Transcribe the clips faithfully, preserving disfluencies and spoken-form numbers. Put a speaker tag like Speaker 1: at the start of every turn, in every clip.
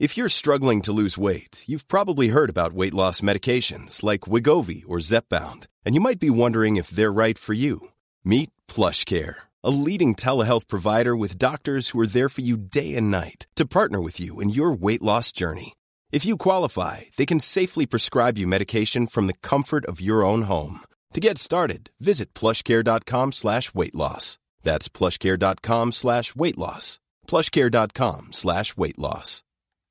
Speaker 1: If you're struggling to lose weight, you've probably heard about weight loss medications like Wegovy or Zepbound, and you might be wondering if they're right for you. Meet PlushCare, a leading telehealth provider with doctors who are there for you day and night to partner with you in your weight loss journey. If you qualify, they can safely prescribe you medication from the comfort of your own home. To get started, visit plushcare.com slash weight loss. That's plushcare.com slash weight loss. plushcare.com slash weight loss.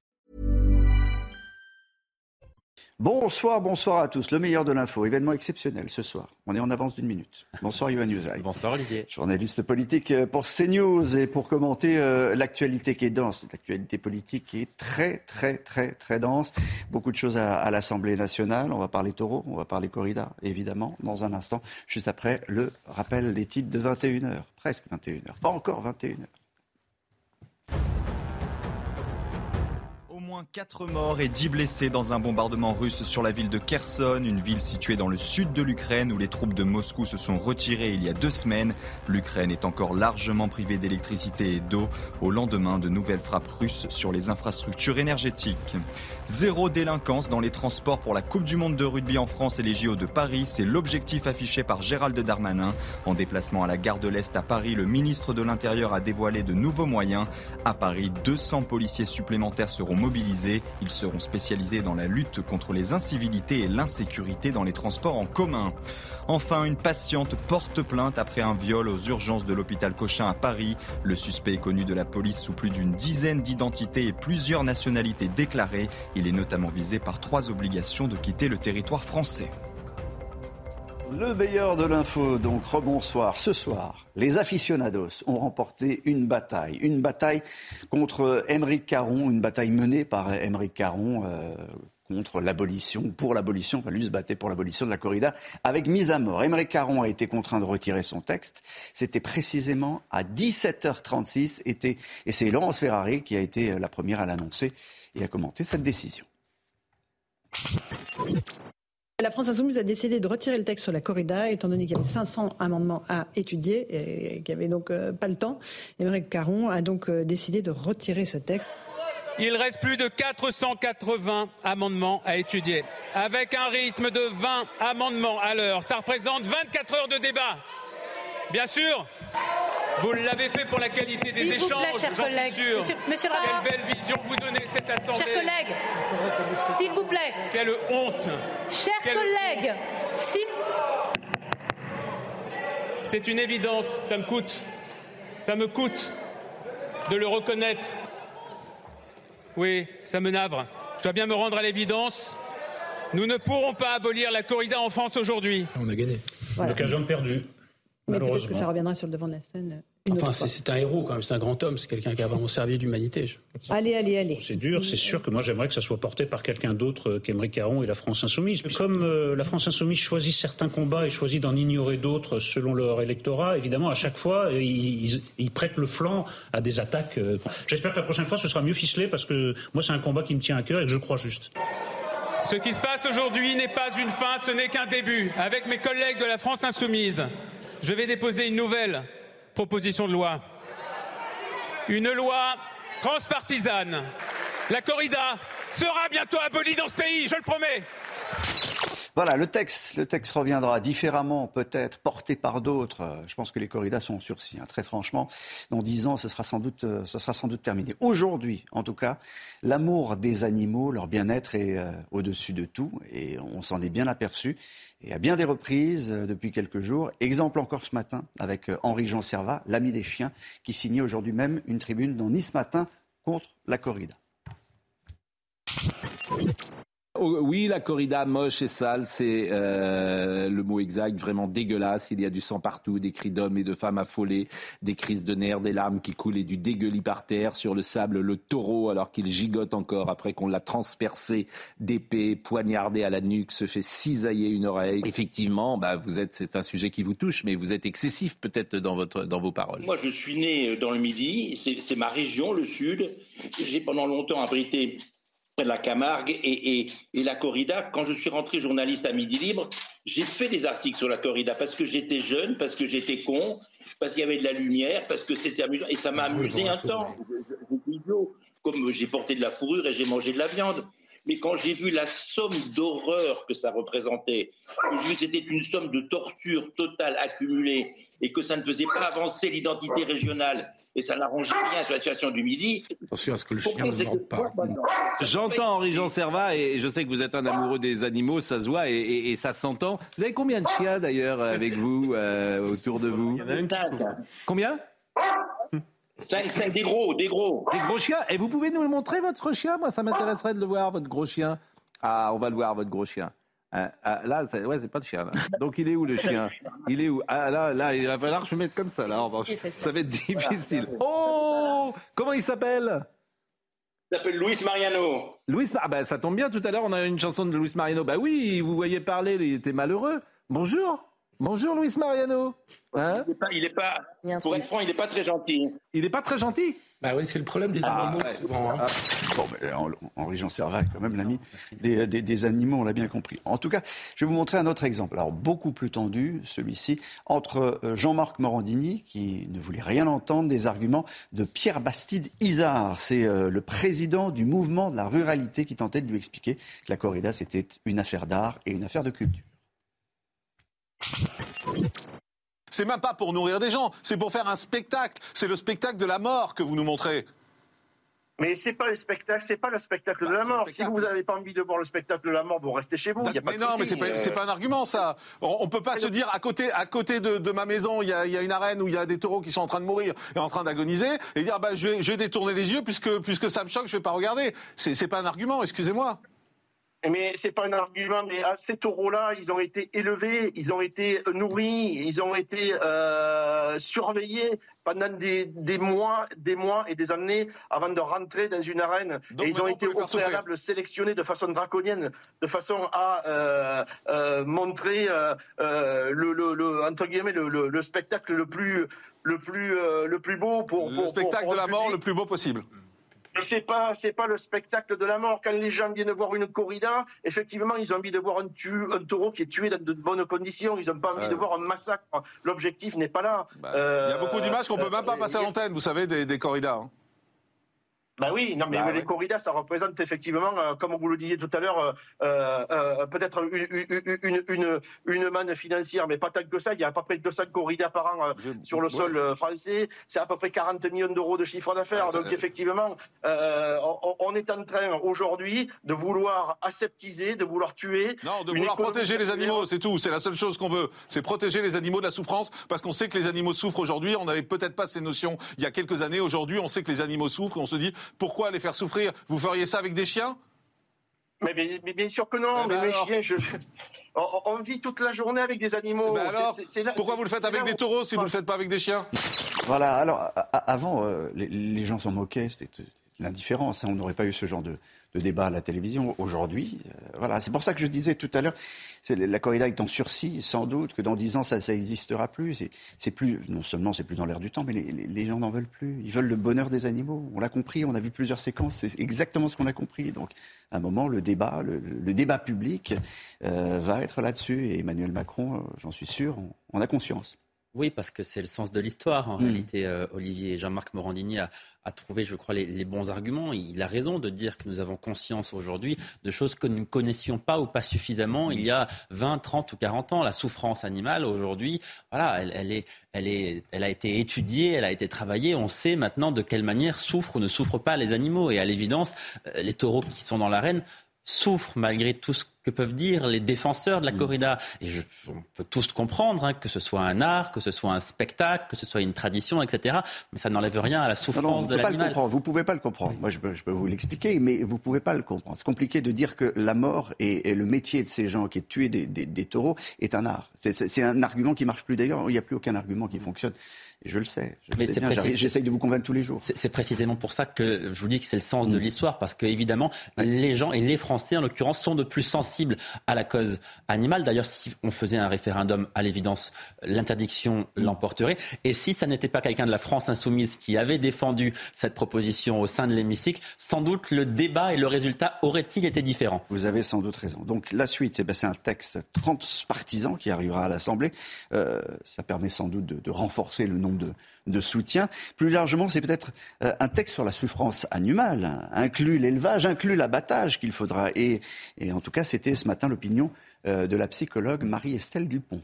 Speaker 2: Bonsoir, bonsoir à tous. Le meilleur de l'info, événement exceptionnel ce soir. On est en avance d'une minute. Bonsoir Yohann Usaï.
Speaker 3: Bonsoir Olivier.
Speaker 2: Journaliste politique pour CNews et pour commenter euh, l'actualité qui est dense, l'actualité politique qui est très très très très dense. Beaucoup de choses à, à l'Assemblée nationale. On va parler taureau, on va parler corrida, évidemment, dans un instant, juste après le rappel des titres de vingt et une heures. Presque vingt et une heures, pas encore vingt et une heures.
Speaker 4: Quatre morts et dix blessés dans un bombardement russe sur la ville de Kherson, une ville située dans le sud de l'Ukraine où les troupes de Moscou se sont retirées il y a deux semaines. L'Ukraine est encore largement privée d'électricité et d'eau au lendemain de nouvelles frappes russes sur les infrastructures énergétiques. Zéro délinquance dans les transports pour la Coupe du Monde de rugby en France et les J O de Paris. C'est l'objectif affiché par Gérald Darmanin. En déplacement à la gare de l'Est à Paris, le ministre de l'Intérieur a dévoilé de nouveaux moyens. À Paris, deux cents policiers supplémentaires seront mobilisés. Ils seront spécialisés dans la lutte contre les incivilités et l'insécurité dans les transports en commun. Enfin, une patiente porte plainte après un viol aux urgences de l'hôpital Cochin à Paris. Le suspect est connu de la police sous plus d'une dizaine d'identités et plusieurs nationalités déclarées. Il est notamment visé par trois obligations de quitter le territoire français.
Speaker 2: Le meilleur de l'info, donc rebonsoir. Ce soir, les aficionados ont remporté une bataille. Une bataille contre Aymeric Caron, une bataille menée par Aymeric Caron euh, contre l'abolition, pour l'abolition, enfin lui se battait pour l'abolition de la corrida, avec mise à mort. Aymeric Caron a été contraint de retirer son texte. C'était précisément à dix-sept heures trente-six, était, et c'est Laurence Ferrari qui a été la première à l'annoncer et à commenter cette décision.
Speaker 5: La France Insoumise a décidé de retirer le texte sur la corrida, étant donné qu'il y avait cinq cents amendements à étudier et qu'il n'y avait donc euh, pas le temps. Aymeric Caron a donc euh, décidé de retirer ce texte.
Speaker 6: Il reste plus de quatre cent quatre-vingts amendements à étudier. Avec un rythme de vingt amendements à l'heure, ça représente vingt-quatre heures de débat. Bien sûr, vous l'avez fait pour la qualité des
Speaker 7: S'il
Speaker 6: échanges,
Speaker 7: vous plaît,
Speaker 6: j'en
Speaker 7: collègues.
Speaker 6: suis sûr.
Speaker 7: Monsieur, monsieur le rapport.
Speaker 6: Quelle belle vision vous donnez cette assemblée.
Speaker 7: Chers collègues, s'il vous plaît.
Speaker 6: Quelle honte.
Speaker 7: Chers
Speaker 6: Quelle
Speaker 7: collègues,
Speaker 6: honte.
Speaker 7: s'il...
Speaker 6: C'est une évidence, ça me coûte. Ça me coûte de le reconnaître. Oui, ça me navre. Je dois bien me rendre à l'évidence. Nous ne pourrons pas abolir la corrida en France aujourd'hui.
Speaker 8: On a gagné.
Speaker 5: Voilà.
Speaker 8: L'occasion perdue.
Speaker 5: Mais peut-être que ça reviendra sur le devant de la scène. Une
Speaker 8: enfin,
Speaker 5: autre
Speaker 8: c'est,
Speaker 5: fois.
Speaker 8: c'est un héros quand même, c'est un grand homme, c'est quelqu'un qui a vraiment servi l'humanité. Je...
Speaker 5: Allez, allez, allez.
Speaker 9: C'est dur, c'est sûr que moi j'aimerais que ça soit porté par quelqu'un d'autre qu'Aymeric Caron et la France Insoumise. Comme euh, la France Insoumise choisit certains combats et choisit d'en ignorer d'autres selon leur électorat, évidemment à chaque fois ils, ils, ils prêtent le flanc à des attaques. Euh... J'espère que la prochaine fois ce sera mieux ficelé parce que moi c'est un combat qui me tient à cœur et que je crois juste.
Speaker 6: Ce qui se passe aujourd'hui n'est pas une fin, ce n'est qu'un début. Avec mes collègues de la France Insoumise, je vais déposer une nouvelle proposition de loi. Une loi transpartisane. La corrida sera bientôt abolie dans ce pays, je le promets.
Speaker 2: Voilà, le texte, le texte reviendra différemment, peut-être, porté par d'autres. Je pense que les corridas sont en sursis, hein, très franchement. Dans dix ans, ce sera sans doute, ce sera sans doute terminé. Aujourd'hui, en tout cas, l'amour des animaux, leur bien-être est euh, au-dessus de tout. Et on s'en est bien aperçu. Et à bien des reprises euh, depuis quelques jours. Exemple encore ce matin avec euh, Henri-Jean Servat, l'ami des chiens, qui signait aujourd'hui même une tribune dans Nice Matin contre la corrida.
Speaker 10: Oui, la corrida moche et sale, c'est euh, le mot exact, vraiment dégueulasse. Il y a du sang partout, des cris d'hommes et de femmes affolés, des crises de nerfs, des larmes qui coulent et du dégueulis par terre. Sur le sable, le taureau, alors qu'il gigote encore après qu'on l'a transpercé d'épée, poignardé à la nuque, se fait cisailler une oreille. Effectivement, bah, vous êtes, c'est un sujet qui vous touche, mais vous êtes excessif peut-être dans, votre, dans vos paroles.
Speaker 11: Moi, je suis né dans le Midi, c'est, c'est ma région, le Sud. J'ai pendant longtemps abrité près de la Camargue et, et, et la corrida. Quand je suis rentré journaliste à Midi Libre, j'ai fait des articles sur la corrida parce que j'étais jeune, parce que j'étais con, parce qu'il y avait de la lumière, parce que c'était amusant. Et ça m'a amusé un temps. J'étais idiot. comme j'ai porté de la fourrure et j'ai mangé de la viande. Mais quand j'ai vu la somme d'horreur que ça représentait, que j'ai vu que c'était une somme de torture totale accumulée et que ça ne faisait pas avancer l'identité régionale et ça n'arrangeait rien sur la situation du Midi.
Speaker 3: Attention à ce que le chien ne morde pas.
Speaker 10: J'entends Henri-Jean Servat et je sais que vous êtes un amoureux des animaux, ça se voit et, et, et ça s'entend. Vous avez combien de chiens d'ailleurs avec vous, euh, autour de vous? Combien?
Speaker 11: Cinq, cinq, des gros, des gros.
Speaker 10: Des gros chiens. Et vous pouvez nous montrer votre chien? Moi, ça m'intéresserait de le voir, votre gros chien. Ah, on va le voir, votre gros chien. Ah, ah, là, c'est, ouais, c'est pas de chien. Là. Donc, il est où le chien? Il est où? Ah, là, là, il va falloir que je mette comme ça. Là, va... ça va être difficile. Oh, comment il s'appelle?
Speaker 11: Il s'appelle Luis Mariano.
Speaker 10: Luis, ah ben, ça tombe bien. Tout à l'heure, on a une chanson de Luis Mariano. Bah oui, vous voyez parler, il était malheureux. Bonjour. Bonjour Luis Mariano. Hein?
Speaker 11: Il n'est pas, il est pas pour être franc, il n'est pas très gentil.
Speaker 10: Il n'est pas très gentil?
Speaker 3: Bah oui, c'est le problème des animaux.
Speaker 2: Ah, ouais, souvent, hein. ah. Bon, ben, Henri-Jean Servat, quand même l'ami des, des, des animaux, on l'a bien compris. En tout cas, je vais vous montrer un autre exemple. Alors, beaucoup plus tendu, celui-ci, entre Jean-Marc Morandini, qui ne voulait rien entendre des arguments de Pierre Bastide Izard. C'est euh, le président du mouvement de la ruralité qui tentait de lui expliquer que la corrida, c'était une affaire d'art et une affaire de culture.
Speaker 12: C'est même pas pour nourrir des gens, c'est pour faire un spectacle. C'est le spectacle de la mort que vous nous montrez.
Speaker 13: Mais c'est pas le spectacle, c'est pas le spectacle de la mort. Si vous n'avez pas envie de voir le spectacle de la mort, vous restez chez vous. Y a pas
Speaker 12: mais
Speaker 13: de
Speaker 12: non,
Speaker 13: souci.
Speaker 12: mais c'est pas,
Speaker 13: euh...
Speaker 12: c'est pas un argument ça. On, on peut pas se dire à côté, à côté de, de ma maison, il y a, y a une arène où il y a des taureaux qui sont en train de mourir et en train d'agoniser, et dire bah je vais, je vais détourner les yeux puisque puisque ça me choque, je vais pas regarder. C'est, c'est pas un argument, excusez-moi.
Speaker 13: Mais c'est pas un argument, mais ces taureaux-là, ils ont été élevés, ils ont été nourris, ils ont été euh, surveillés pendant des, des mois, des mois et des années avant de rentrer dans une arène. Donc, et ils ont été au préalable sélectionnés de façon draconienne, de façon à euh, euh, montrer euh, euh, le, le, le entre guillemets le, le, le spectacle le plus le plus euh, le plus beau pour, pour
Speaker 12: le spectacle
Speaker 13: pour, pour
Speaker 12: de la mort
Speaker 13: public.
Speaker 12: le plus beau possible.
Speaker 13: Mais c'est pas, c'est pas le spectacle de la mort. Quand les gens viennent voir une corrida, effectivement, ils ont envie de voir un, tu, un taureau qui est tué dans de bonnes conditions. Ils n'ont pas envie euh... de voir un massacre. L'objectif n'est pas là.
Speaker 12: Bah, euh, il y a beaucoup d'images qu'on peut euh, même pas passer à l'antenne, vous savez, des, des corridas. Hein.
Speaker 13: Bah oui, non mais bah, les ouais. corridas, ça représente effectivement, euh, comme vous le disiez tout à l'heure, euh, euh, peut-être une, une, une, une, une manne financière, mais pas tant que ça. Il y a à peu près deux cents corridas par an euh, Je... sur le ouais. sol euh, français. C'est à peu près quarante millions d'euros de chiffre d'affaires. Ah, Donc ça... effectivement, euh, on, on est en train aujourd'hui de vouloir aseptiser, de vouloir tuer.
Speaker 12: Non, de vouloir protéger les animaux, c'est tout. C'est la seule chose qu'on veut. C'est protéger les animaux de la souffrance, parce qu'on sait que les animaux souffrent aujourd'hui. On n'avait peut-être pas ces notions il y a quelques années. Aujourd'hui, on sait que les animaux souffrent et on se dit pourquoi les faire souffrir? Vous feriez ça avec des chiens?
Speaker 13: mais, mais, mais bien sûr que non, eh ben mais les chiens, je... on, on vit toute la journée avec des animaux.
Speaker 12: Eh ben alors,
Speaker 13: c'est, c'est là,
Speaker 12: pourquoi
Speaker 13: c'est,
Speaker 12: vous le faites avec des taureaux si vous ne le faites pas avec des chiens?
Speaker 2: Voilà, alors avant, euh, les, les gens s'en moquaient, c'était l'indifférence, hein, on n'aurait pas eu ce genre de, de débat à la télévision. Aujourd'hui, euh, voilà, c'est pour ça que je disais tout à l'heure, c'est, la corrida est en sursis, sans doute que dans dix ans ça n'existera plus. C'est, c'est plus, non seulement c'est plus dans l'air du temps, mais les, les, les gens n'en veulent plus. Ils veulent le bonheur des animaux. On l'a compris, on a vu plusieurs séquences, c'est exactement ce qu'on a compris. Donc, à un moment, le débat, le, le débat public euh, va être là-dessus. Et Emmanuel Macron, euh, j'en suis sûr, on, on a conscience.
Speaker 14: Oui, parce que c'est le sens de l'histoire. En mmh. réalité, euh, Olivier Jean-Marc Morandini a, a trouvé, je crois, les, les bons arguments. Il a raison de dire que nous avons conscience aujourd'hui de choses que nous ne connaissions pas ou pas suffisamment il y a vingt, trente ou quarante ans. La souffrance animale, aujourd'hui, voilà, elle, elle, est, elle, est, elle a été étudiée, elle a été travaillée. On sait maintenant de quelle manière souffrent ou ne souffrent pas les animaux. Et à l'évidence, euh, les taureaux qui sont dans l'arène souffrent malgré tout ce que peuvent dire les défenseurs de la corrida. Et je, on peut tous comprendre, hein, que ce soit un art, que ce soit un spectacle, que ce soit une tradition, et cetera. Mais ça n'enlève rien à la souffrance non, non, de l'animal.
Speaker 2: Vous ne pouvez pas le comprendre. Moi, je peux, je peux vous l'expliquer, mais vous ne pouvez pas le comprendre. C'est compliqué de dire que la mort et, et le métier de ces gens qui est de tuer des, des, des taureaux est un art. C'est, c'est, c'est un argument qui ne marche plus d'ailleurs. Il n'y a plus aucun argument qui fonctionne. Et je le sais. Je
Speaker 14: Mais
Speaker 2: le sais
Speaker 14: c'est
Speaker 2: bien.
Speaker 14: Précis...
Speaker 2: J'essaye de vous convaincre tous les jours.
Speaker 14: C'est, c'est précisément pour ça que je vous dis que c'est le sens mmh. de l'histoire, parce que évidemment, ouais. les gens et les Français en l'occurrence sont de plus sensibles à la cause animale. D'ailleurs, si on faisait un référendum, à l'évidence, l'interdiction mmh. l'emporterait. Et si ça n'était pas quelqu'un de la France insoumise qui avait défendu cette proposition au sein de l'hémicycle, sans doute le débat et le résultat auraient-ils été différents.
Speaker 2: Vous avez sans doute raison. Donc la suite, eh ben, c'est un texte transpartisan qui arrivera à l'Assemblée. Euh, ça permet sans doute de, de renforcer le nombre nombre de, de soutiens. Plus largement, c'est peut-être euh, un texte sur la souffrance animale, hein, inclut l'élevage, inclut l'abattage qu'il faudra. Et, et en tout cas, c'était ce matin l'opinion euh, de la psychologue Marie-Estelle Dupont.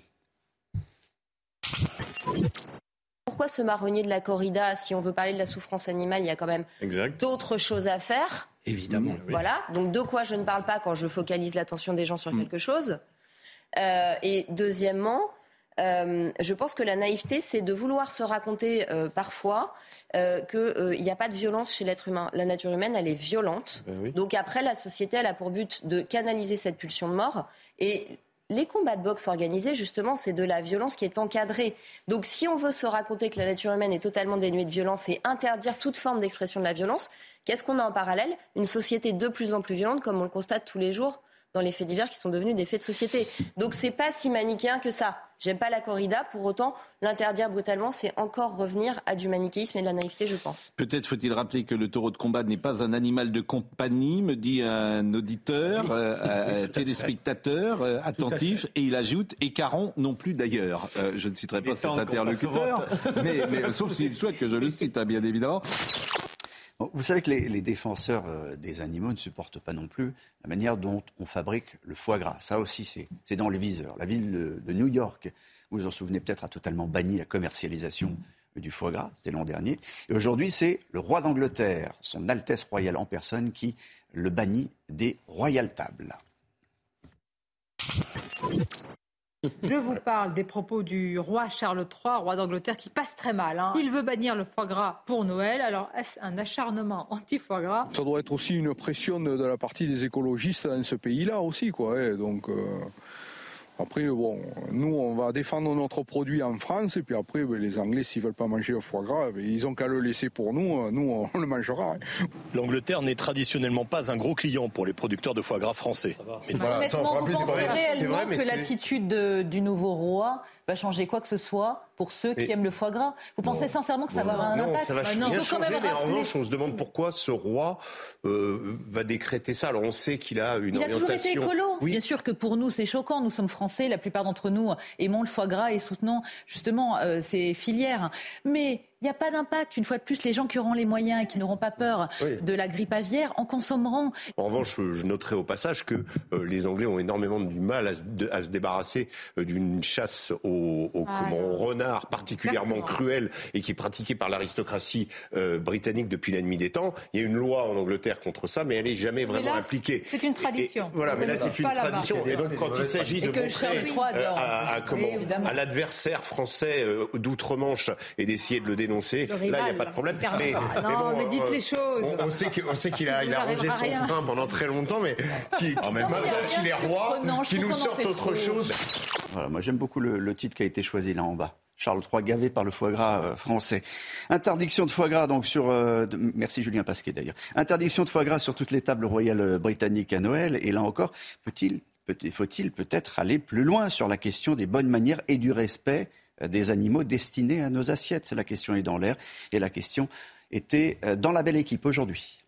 Speaker 15: Pourquoi se marronnier de la corrida? Si on veut parler de la souffrance animale, il y a quand même exact. d'autres choses à faire.
Speaker 3: Évidemment. Oui.
Speaker 15: Voilà. Donc de quoi je ne parle pas quand je focalise l'attention des gens sur mmh. quelque chose. Euh, et deuxièmement, euh, je pense que la naïveté, c'est de vouloir se raconter euh, parfois euh, qu'il n'y euh, a pas de violence chez l'être humain. La nature humaine, elle est violente. Ben oui. Donc après, la société, elle a pour but de canaliser cette pulsion de mort. Et les combats de boxe organisés, justement, c'est de la violence qui est encadrée. Donc si on veut se raconter que la nature humaine est totalement dénuée de violence et interdire toute forme d'expression de la violence, qu'est-ce qu'on a en parallèle? Une société de plus en plus violente, comme on le constate tous les jours dans les faits divers qui sont devenus des faits de société. Donc c'est pas si manichéen que ça. J'aime pas la corrida, pour autant, l'interdire brutalement, c'est encore revenir à du manichéisme et de la naïveté, je pense.
Speaker 10: Peut-être faut-il rappeler que le taureau de combat n'est pas un animal de compagnie, me dit un auditeur, oui, euh, oui, téléspectateur, euh, attentif, et il ajoute, et Caron non plus d'ailleurs. Euh, je ne citerai pas cet interlocuteur, mais, mais sauf s'il souhaite que je le cite, hein, bien évidemment.
Speaker 2: Vous savez que les, les défenseurs euh, des animaux ne supportent pas non plus la manière dont on fabrique le foie gras. Ça aussi, c'est, c'est dans les viseurs. La ville de, de New York, vous vous en souvenez peut-être, a totalement banni la commercialisation mmh. du foie gras. C'était l'an dernier. Et aujourd'hui, c'est le roi d'Angleterre, son Altesse royale en personne, qui le bannit des royal tables.
Speaker 16: Je vous parle des propos du roi Charles trois, roi d'Angleterre, qui passe très mal. Hein. Il veut bannir le foie gras pour Noël. Alors, est-ce un acharnement anti-foie gras?
Speaker 17: Ça doit être aussi une pression de, de la partie des écologistes dans ce pays-là aussi, quoi. Hein. Donc, euh, après, bon, nous, on va défendre notre produit en France, et puis après, ben, les Anglais, s'ils veulent pas manger le foie gras, ben, ils ont qu'à le laisser pour nous. Nous, on le mangera. Hein.
Speaker 18: L'Angleterre n'est traditionnellement pas un gros client pour les producteurs de foie gras français.
Speaker 19: Mais voilà, honnêtement, ça, vous pensez réellement vrai, que c'est... l'attitude de, du nouveau roi va changer quoi que ce soit pour ceux qui mais... aiment le foie gras? Vous pensez non, sincèrement que ça non, va avoir un
Speaker 18: non,
Speaker 19: impact?
Speaker 18: Ça va
Speaker 19: ah,
Speaker 18: non, rien
Speaker 19: changer,
Speaker 18: mais
Speaker 19: rappeler...
Speaker 18: en revanche, on se demande pourquoi ce roi euh, va décréter ça. Alors on sait qu'il a une
Speaker 19: Il
Speaker 18: orientation...
Speaker 19: Il a toujours été écolo.
Speaker 18: Oui.
Speaker 19: Bien sûr que pour nous, c'est choquant. Nous sommes français, la plupart d'entre nous aimons le foie gras et soutenons justement euh, ces filières. Mais il n'y a pas d'impact. Une fois de plus, les gens qui auront les moyens et qui n'auront pas peur oui. de la grippe aviaire en consommeront.
Speaker 18: En revanche, je noterai au passage que euh, les Anglais ont énormément du mal à se, de, à se débarrasser euh, d'une chasse au, au, ah, comment, au renard particulièrement exactement. cruelle et qui est pratiquée par l'aristocratie euh, britannique depuis la nuit des temps. Il y a une loi en Angleterre contre ça, mais elle n'est jamais vraiment là, appliquée.
Speaker 16: C'est une tradition.
Speaker 18: Et, voilà, mais là, c'est une tradition. Et donc, quand il s'agit de montrer euh, à, à, comment, à l'adversaire français euh, d'outre-Manche et d'essayer de le dénoncer, là, il n'y a pas de problème.
Speaker 16: Mais, non, mais, bon, mais dites euh, les choses.
Speaker 18: On, on sait, que, on sait qu'il a, il a rangé son frein pendant très longtemps, mais qui, qui, maintenant qu'il est roi, qui nous sorte autre chose.
Speaker 2: Voilà, moi, j'aime beaucoup le, le titre qui a été choisi là en bas. Charles trois gavé par le foie gras euh, français. Interdiction de foie gras donc sur euh, de, merci Julien Pasquet d'ailleurs. Interdiction de foie gras sur toutes les tables royales britanniques à Noël. Et là encore, peut-il, peut, faut-il peut-être aller plus loin sur la question des bonnes manières et du respect euh, des animaux destinés à nos assiettes. La question est dans l'air et la question était euh, dans la belle équipe aujourd'hui.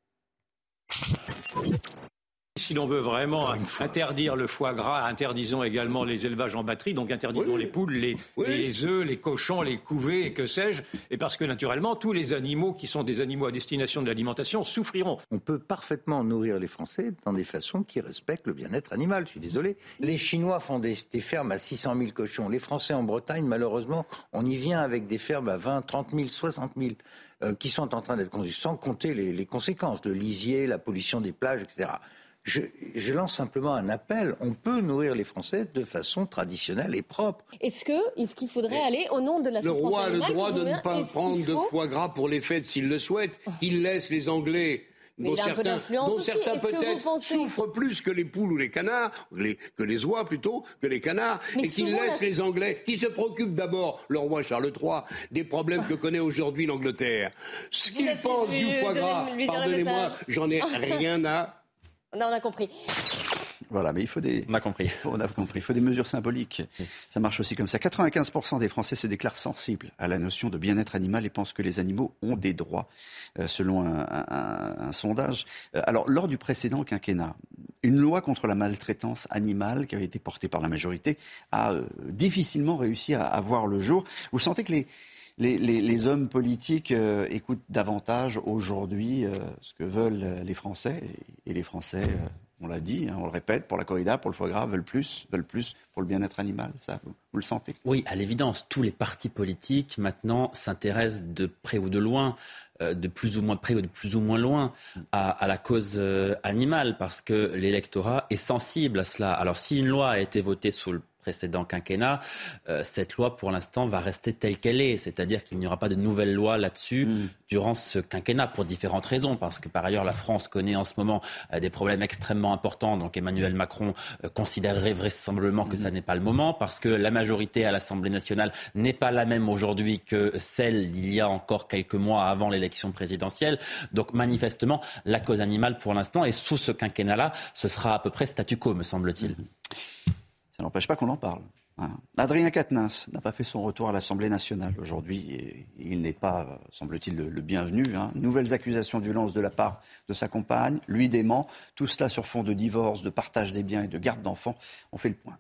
Speaker 20: Si l'on veut vraiment interdire le foie gras, interdisons également les élevages en batterie, donc interdisons oui. les poules, les, oui. les œufs, les cochons, les couvées et que sais-je, et parce que naturellement, tous les animaux qui sont des animaux à destination de l'alimentation souffriront.
Speaker 21: On peut parfaitement nourrir les Français dans des façons qui respectent le bien-être animal, je suis désolé. Les Chinois font des, des fermes à six cent mille cochons, les Français en Bretagne, malheureusement, on y vient avec des fermes à vingt, trente mille, soixante mille. Euh, qui sont en train d'être construits, sans compter les, les conséquences, le lisier, la pollution des plages, et cetera. Je, je lance simplement un appel. On peut nourrir les Français de façon traditionnelle et propre.
Speaker 15: Est-ce que, est-ce qu'il faudrait aller au nom de la souffrance
Speaker 22: animale?
Speaker 15: Le
Speaker 22: roi a le droit de ne pas
Speaker 15: est-ce
Speaker 22: prendre de foie gras pour les fêtes s'il le souhaite. Il laisse les Anglais...
Speaker 15: Mais dont certains, dont
Speaker 22: certains peut-être pensez... souffrent plus que les poules ou les canards, les, que les oies plutôt, que les canards, mais et qu'ils laissent la... les Anglais, qui se préoccupent d'abord, le roi Charles trois, des problèmes que connaît aujourd'hui l'Angleterre. Ce qu'ils pensent du foie gras, pardonnez-moi, j'en ai rien à...
Speaker 15: Non, on a compris.
Speaker 2: Voilà, mais il faut des...
Speaker 14: On a compris.
Speaker 2: On a compris. Il faut des mesures symboliques. Ça marche aussi comme ça. quatre-vingt-quinze pour cent des Français se déclarent sensibles à la notion de bien-être animal et pensent que les animaux ont des droits, euh, selon un, un, un sondage. Euh, alors, lors du précédent quinquennat, une loi contre la maltraitance animale qui avait été portée par la majorité a euh, difficilement réussi à, à voir le jour. Vous sentez que les... les, les, les hommes politiques euh, écoutent davantage aujourd'hui euh, ce que veulent les Français. Et, et les Français, euh, on l'a dit, hein, on le répète, pour la corrida, pour le foie gras, veulent plus, veulent plus pour le bien-être animal. Ça, vous, vous le sentez ?
Speaker 14: Oui, à l'évidence. Tous les partis politiques, maintenant, s'intéressent de près ou de loin, euh, de plus ou moins près ou de plus ou moins loin, à, à la cause euh, animale, parce que l'électorat est sensible à cela. Alors, si une loi a été votée sous le précédent quinquennat, euh, cette loi pour l'instant va rester telle qu'elle est, c'est-à-dire qu'il n'y aura pas de nouvelle loi là-dessus mmh. durant ce quinquennat pour différentes raisons, parce que par ailleurs la France connaît en ce moment euh, des problèmes extrêmement importants, donc Emmanuel Macron euh, considérerait vraisemblablement que mmh. ça n'est pas le moment, parce que la majorité à l'Assemblée nationale n'est pas la même aujourd'hui que celle d'il y a encore quelques mois avant l'élection présidentielle, donc manifestement la cause animale pour l'instant, et sous ce quinquennat-là, ce sera à peu près statu quo, me semble-t-il. Mmh.
Speaker 2: Ça n'empêche pas qu'on en parle. Hein. Adrien Quatennens n'a pas fait son retour à l'Assemblée nationale aujourd'hui. Et il n'est pas, semble-t-il, le, le bienvenu. Hein. Nouvelles accusations de violence de la part de sa compagne. Lui dément. Tout cela sur fond de divorce, de partage des biens et de garde d'enfants. On fait le point.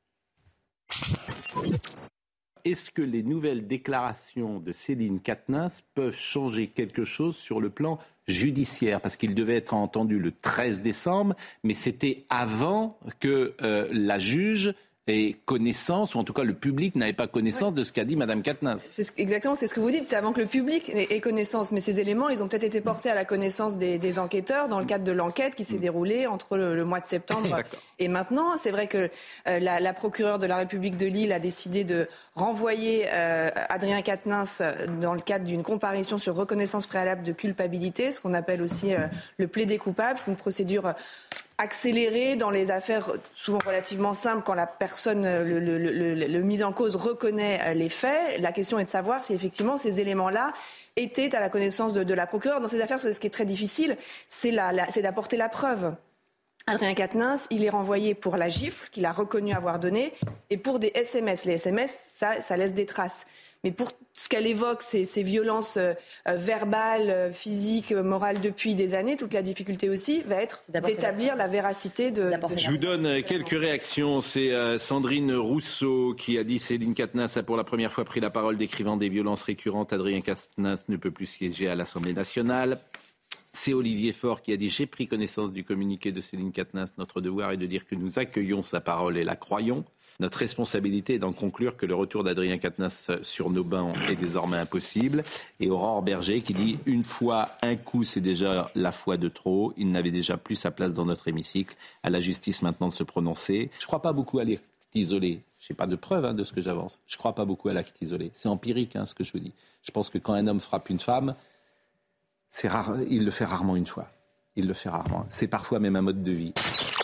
Speaker 10: Est-ce que les nouvelles déclarations de Céline Quatennens peuvent changer quelque chose sur le plan judiciaire, parce qu'il devait être entendu le treize décembre, mais c'était avant que euh, la juge ait connaissance, ou en tout cas le public n'avait pas connaissance ouais. de ce qu'a dit Mme Quatennens.
Speaker 1: C'est ce, exactement, c'est ce que vous dites, c'est avant que le public ait connaissance, mais ces éléments, ils ont peut-être été portés à la connaissance des, des enquêteurs dans le cadre de l'enquête qui s'est mmh. déroulée entre le, le mois de septembre et maintenant. C'est vrai que euh, la, la procureure de la République de Lille a décidé de renvoyer euh, Adrien Quatennens dans le cadre d'une comparution sur reconnaissance préalable de culpabilité, ce qu'on appelle aussi euh, le plaidé coupable, c'est une procédure accélérée dans les affaires souvent relativement simples quand la personne, le, le, le, le, le mis en cause reconnaît les faits. La question est de savoir si effectivement ces éléments-là étaient à la connaissance de, de la procureure. Dans ces affaires, ce qui est très difficile, c'est, la, la, c'est d'apporter la preuve. Adrien Quatennens, il est renvoyé pour la gifle qu'il a reconnu avoir donnée et pour des S M S. Les S M S, ça, ça laisse des traces. Mais pour ce qu'elle évoque, ces, ces violences euh, verbales, euh, physiques, euh, morales depuis des années, toute la difficulté aussi va être d'établir la véracité de... de...
Speaker 10: Je vous donne quelques réactions. C'est euh, Sandrine Rousseau qui a dit « Céline Quatennens a pour la première fois pris la parole décrivant des violences récurrentes. Adrien Quatennens ne peut plus siéger à l'Assemblée nationale ». C'est Olivier Faure qui a dit « J'ai pris connaissance du communiqué de Céline Quatennens. Notre devoir est de dire que nous accueillons sa parole et la croyons. Notre responsabilité est d'en conclure que le retour d'Adrien Quatennens sur nos bancs est désormais impossible. » Et Aurore Berger qui dit « Une fois, un coup, c'est déjà la fois de trop. Il n'avait déjà plus sa place dans notre hémicycle. À la justice maintenant de se prononcer. » Je ne crois pas beaucoup à l'acte isolé. Je n'ai pas de preuve hein, de ce que j'avance. Je ne crois pas beaucoup à l'acte isolé. C'est empirique hein, ce que je vous dis. Je pense que quand un homme frappe une femme, c'est rare, il le fait rarement une fois. Il le fait rarement. C'est parfois même un mode de vie.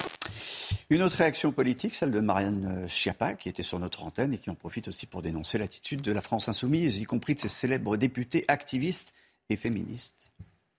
Speaker 2: Une autre réaction politique, celle de Marianne Schiappa, qui était sur notre antenne et qui en profite aussi pour dénoncer l'attitude de la France insoumise, y compris de ses célèbres députés activistes et féministes.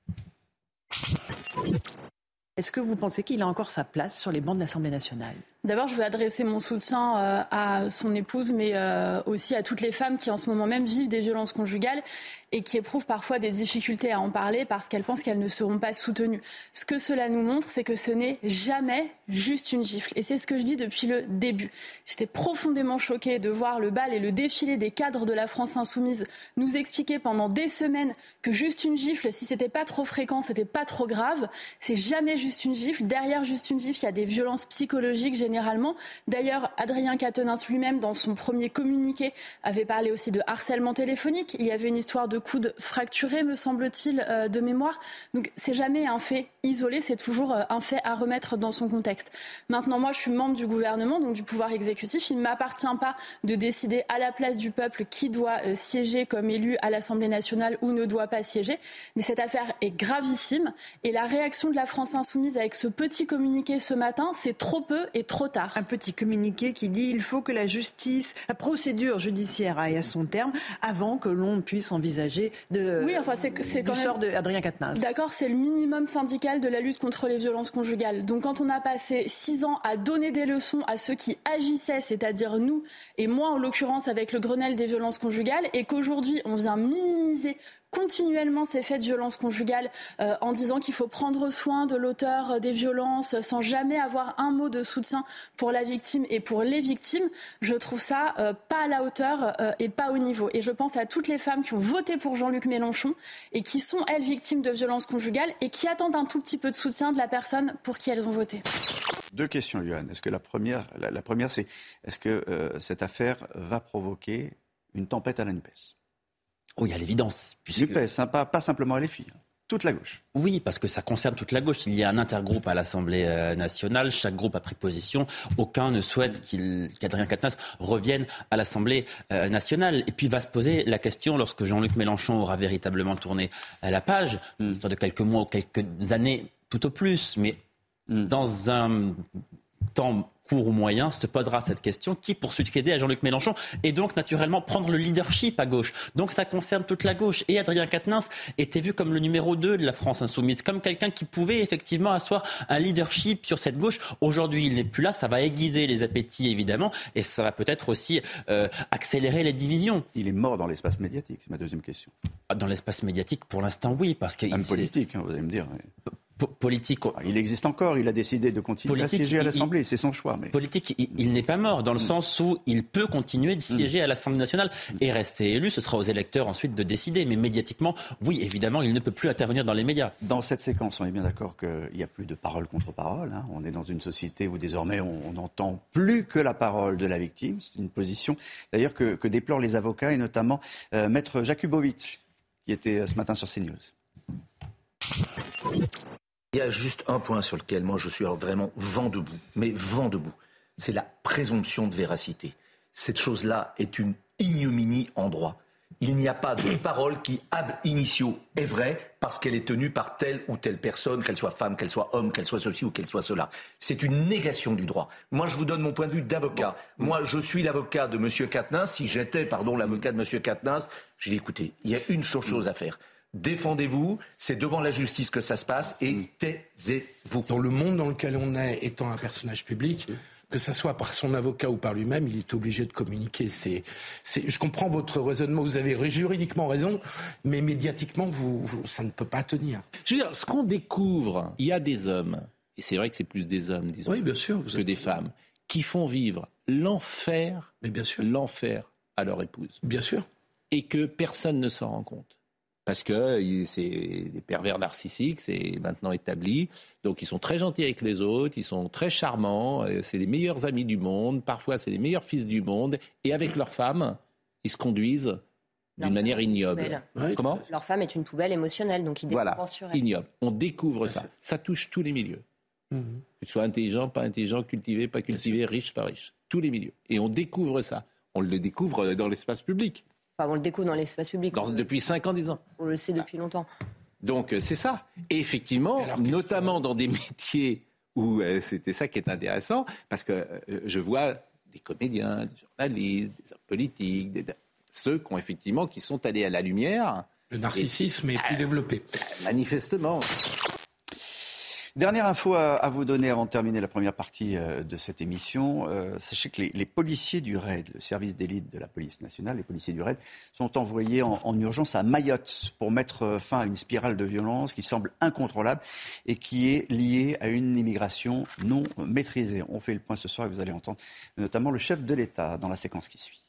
Speaker 5: Est-ce que vous pensez qu'il a encore sa place sur les bancs de l'Assemblée nationale ?
Speaker 4: D'abord, je veux adresser mon soutien euh, à son épouse, mais euh, aussi à toutes les femmes qui, en ce moment même, vivent des violences conjugales et qui éprouvent parfois des difficultés à en parler parce qu'elles pensent qu'elles ne seront pas soutenues. Ce que cela nous montre, c'est que ce n'est jamais juste une gifle. Et c'est ce que je dis depuis le début. J'étais profondément choquée de voir le bal et le défilé des cadres de la France insoumise nous expliquer pendant des semaines que juste une gifle, si c'était pas trop fréquent, c'était pas trop grave. C'est jamais juste une gifle. Derrière juste une gifle, il y a des violences psychologiques généralement. D'ailleurs, Adrien Quatennens lui-même, dans son premier communiqué, avait parlé aussi de harcèlement téléphonique. Il y avait une histoire de coude fracturé, me semble-t-il, euh, de mémoire. Donc, c'est jamais un fait isolé, c'est toujours euh, un fait à remettre dans son contexte. Maintenant, moi, je suis membre du gouvernement, donc du pouvoir exécutif. Il ne m'appartient pas de décider à la place du peuple qui doit euh, siéger comme élu à l'Assemblée nationale ou ne doit pas siéger. Mais cette affaire est gravissime. Et la réaction de la France insoumise avec ce petit communiqué ce matin, c'est trop peu et trop tard.
Speaker 5: Un petit communiqué qui dit il faut que la justice, la procédure judiciaire aille à son terme avant que l'on puisse envisager de,
Speaker 4: oui, enfin, c'est, c'est quand
Speaker 5: du
Speaker 4: même...
Speaker 5: sort d'Adrien Quatennens.
Speaker 4: D'accord, c'est le minimum syndical de la lutte contre les violences conjugales. Donc quand on a passé six ans à donner des leçons à ceux qui agissaient, c'est-à-dire nous, et moi en l'occurrence avec le Grenelle des violences conjugales, et qu'aujourd'hui on vient minimiser continuellement ces faits de violence conjugale euh, en disant qu'il faut prendre soin de l'auteur des violences sans jamais avoir un mot de soutien pour la victime et pour les victimes, je trouve ça euh, pas à la hauteur euh, et pas au niveau. Et je pense à toutes les femmes qui ont voté pour Jean-Luc Mélenchon et qui sont, elles, victimes de violences conjugales et qui attendent un tout petit peu de soutien de la personne pour qui elles ont voté.
Speaker 2: Deux questions, Yohann. Est-ce que la première, la, la première c'est est-ce que euh, cette affaire va provoquer une tempête à la NUPES?
Speaker 14: Oui, à l'évidence. Puisque...
Speaker 2: NUPES, hein, pas, pas simplement à L F I. Toute la gauche.
Speaker 14: Oui, parce que ça concerne toute la gauche. Il y a un intergroupe à l'Assemblée nationale. Chaque groupe a pris position. Aucun ne souhaite qu'il, qu'Adrien Quatennens revienne à l'Assemblée nationale. Et puis va se poser la question, lorsque Jean-Luc Mélenchon aura véritablement tourné la page, mm. histoire de quelques mois ou quelques années, tout au plus, mais mm. dans un temps court ou moyen, se posera cette question: qui pour succéder à Jean-Luc Mélenchon et donc naturellement prendre le leadership à gauche. Donc ça concerne toute la gauche. Et Adrien Quatennens était vu comme le numéro deux de la France insoumise, comme quelqu'un qui pouvait effectivement asseoir un leadership sur cette gauche. Aujourd'hui, il n'est plus là. Ça va aiguiser les appétits évidemment, et ça va peut-être aussi euh, accélérer les divisions.
Speaker 2: Il est mort dans l'espace médiatique, c'est ma deuxième question.
Speaker 14: Dans l'espace médiatique, pour l'instant, oui, parce que
Speaker 2: même politique, hein, vous allez me dire. Mais...
Speaker 14: Politique.
Speaker 2: Il existe encore, il a décidé de continuer politique, à siéger à l'Assemblée, il, c'est son choix. Mais...
Speaker 14: Politique, il, il n'est pas mort, dans le mmh. sens où il peut continuer de siéger mmh. à l'Assemblée nationale et rester élu. Ce sera aux électeurs ensuite de décider. Mais médiatiquement, oui, évidemment, il ne peut plus intervenir dans les médias.
Speaker 2: Dans cette séquence, on est bien d'accord qu'il n'y a plus de parole contre parole. Hein. On est dans une société où désormais on n'entend plus que la parole de la victime. C'est une position d'ailleurs que, que déplorent les avocats et notamment euh, Maître Jakubowicz, qui était ce matin sur CNews.
Speaker 7: Il y a juste un point sur lequel moi je suis alors vraiment vent debout, mais vent debout. C'est la présomption de véracité. Cette chose-là est une ignominie en droit. Il n'y a pas de parole qui, ab initio, est vraie parce qu'elle est tenue par telle ou telle personne, qu'elle soit femme, qu'elle soit homme, qu'elle soit ceci ou qu'elle soit cela. C'est une négation du droit. Moi, je vous donne mon point de vue d'avocat. Bon. Moi, je suis l'avocat de M. Quatennens. Si j'étais, pardon, l'avocat de M. Quatennens, je dis, écoutez, il y a une chose à faire. Défendez-vous, c'est devant la justice que ça se passe et taisez-vous.
Speaker 3: Dans le monde dans lequel on est, étant un personnage public, que ce soit par son avocat ou par lui-même, il est obligé de communiquer. C'est, c'est, je comprends votre raisonnement, vous avez juridiquement raison, mais médiatiquement, vous, vous, ça ne peut pas tenir.
Speaker 10: Je veux dire, ce qu'on découvre, il y a des hommes, et c'est vrai que c'est plus des hommes, disons,
Speaker 3: oui, bien sûr, vous
Speaker 10: que
Speaker 3: avez...
Speaker 10: des femmes, qui font vivre l'enfer,
Speaker 3: mais bien sûr.
Speaker 10: l'enfer à leur épouse.
Speaker 3: Bien sûr.
Speaker 10: Et que personne ne s'en rend compte. Parce que c'est des pervers narcissiques, c'est maintenant établi. Donc ils sont très gentils avec les autres, ils sont très charmants, c'est les meilleurs amis du monde, parfois c'est les meilleurs fils du monde. Et avec leurs femmes, ils se conduisent d'une leur manière ignoble.
Speaker 15: Ouais.
Speaker 10: Comment ?
Speaker 15: Leur femme est une poubelle émotionnelle, donc ils découvrent
Speaker 10: voilà,
Speaker 15: sur elle.
Speaker 10: Ignoble. On découvre Bien ça. Sûr. Ça touche tous les milieux. Mmh. Que tu sois intelligent, pas intelligent, cultivé, pas cultivé, riche, pas riche. Tous les milieux. Et on découvre ça. On le découvre dans l'espace public.
Speaker 15: Enfin, on le découvre dans l'espace public.
Speaker 10: Dans, depuis cinq ans, dix ans.
Speaker 15: On le sait depuis longtemps.
Speaker 10: Donc, c'est ça. Et effectivement, et alors, notamment dans des métiers où euh, c'était ça qui est intéressant, parce que euh, je vois des comédiens, des journalistes, des hommes politiques, des, ceux qui ont effectivement, qui sont allés à la lumière.
Speaker 3: Le narcissisme et, est plus euh, développé.
Speaker 10: Manifestement.
Speaker 2: Dernière info à, à vous donner avant de terminer la première partie euh, de cette émission. Euh, sachez que les, les policiers du R A I D, le service d'élite de la police nationale, les policiers du R A I D, sont envoyés en, en urgence à Mayotte pour mettre fin à une spirale de violence qui semble incontrôlable et qui est liée à une immigration non maîtrisée. On fait le point ce soir et vous allez entendre notamment le chef de l'État dans la séquence qui suit.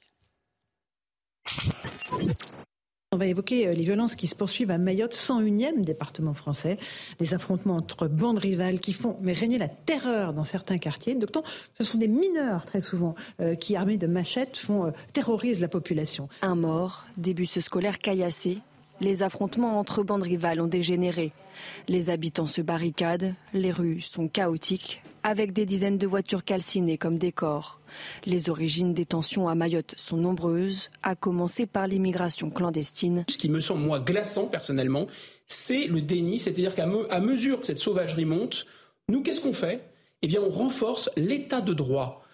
Speaker 5: On va évoquer les violences qui se poursuivent à Mayotte, cent unième département français. Des affrontements entre bandes rivales qui font mais régner la terreur dans certains quartiers. Docteur, ce sont des mineurs très souvent euh, qui, armés de machettes, font, euh, terrorisent la population.
Speaker 8: Un mort, des bus scolaires caillassés. Les affrontements entre bandes rivales ont dégénéré. Les habitants se barricadent, les rues sont chaotiques, avec des dizaines de voitures calcinées comme décor. Les origines des tensions à Mayotte sont nombreuses, à commencer par l'immigration clandestine.
Speaker 23: Ce qui me semble, moi, glaçant personnellement, c'est le déni. C'est-à-dire qu'à me, à mesure que cette sauvagerie monte, nous, qu'est-ce qu'on fait ? Eh bien, on renforce l'état de droit.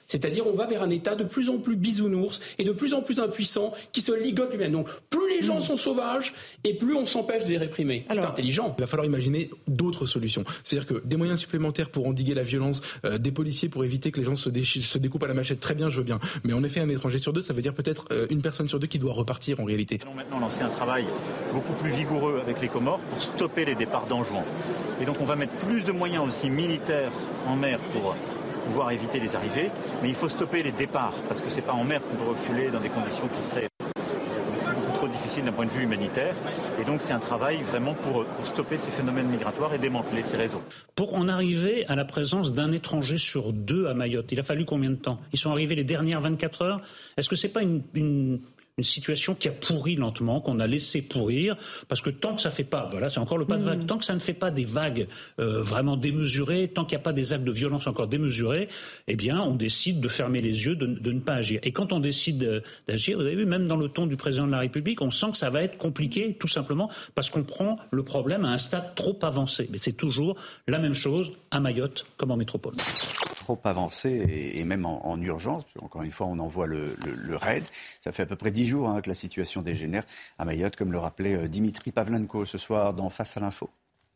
Speaker 23: C'est-à-dire on va vers un État de plus en plus bisounours et de plus en plus impuissant qui se ligote lui-même. Donc plus les gens mmh. sont sauvages et plus on s'empêche de les réprimer. Alors, c'est intelligent. Il va falloir imaginer d'autres solutions. C'est-à-dire que des moyens supplémentaires pour endiguer la violence, euh, des policiers pour éviter que les gens se, déch- se découpent à la machette, très bien, je veux bien. Mais en effet, un étranger sur deux, ça veut dire peut-être euh, une personne sur deux qui doit repartir en réalité.
Speaker 6: Nous allons maintenant lancer un travail beaucoup plus vigoureux avec les Comores pour stopper les départs dangereux. Et donc on va mettre plus de moyens aussi militaires en mer pour pouvoir éviter les arrivées, mais il faut stopper les départs, parce que c'est pas en mer qu'on peut reculer dans des conditions qui seraient beaucoup trop difficiles d'un point de vue humanitaire. Et donc c'est un travail vraiment pour, pour stopper ces phénomènes migratoires et démanteler ces réseaux.
Speaker 9: Pour en arriver à la présence d'un étranger sur deux à Mayotte, il a fallu combien de temps ? Ils sont arrivés les dernières vingt-quatre heures ? Est-ce que c'est pas une... une... une situation qui a pourri lentement, qu'on a laissé pourrir, parce que tant que ça fait pas, voilà, c'est encore le pas de vague, mmh. tant que ça ne fait pas des vagues euh, vraiment démesurées, tant qu'il n'y a pas des actes de violence encore démesurés, eh bien, on décide de fermer les yeux, de, de ne pas agir. Et quand on décide d'agir, vous avez vu, même dans le ton du président de la République, on sent que ça va être compliqué, tout simplement, parce qu'on prend le problème à un stade trop avancé. Mais c'est toujours la même chose à Mayotte comme en métropole.
Speaker 2: Trop avancé et, et même en, en urgence. Encore une fois, on envoie le, le, le raid. Ça fait à peu près dix jours hein, que la situation dégénère à Mayotte, comme le rappelait euh, Dimitri Pavlenko ce soir dans Face à l'info.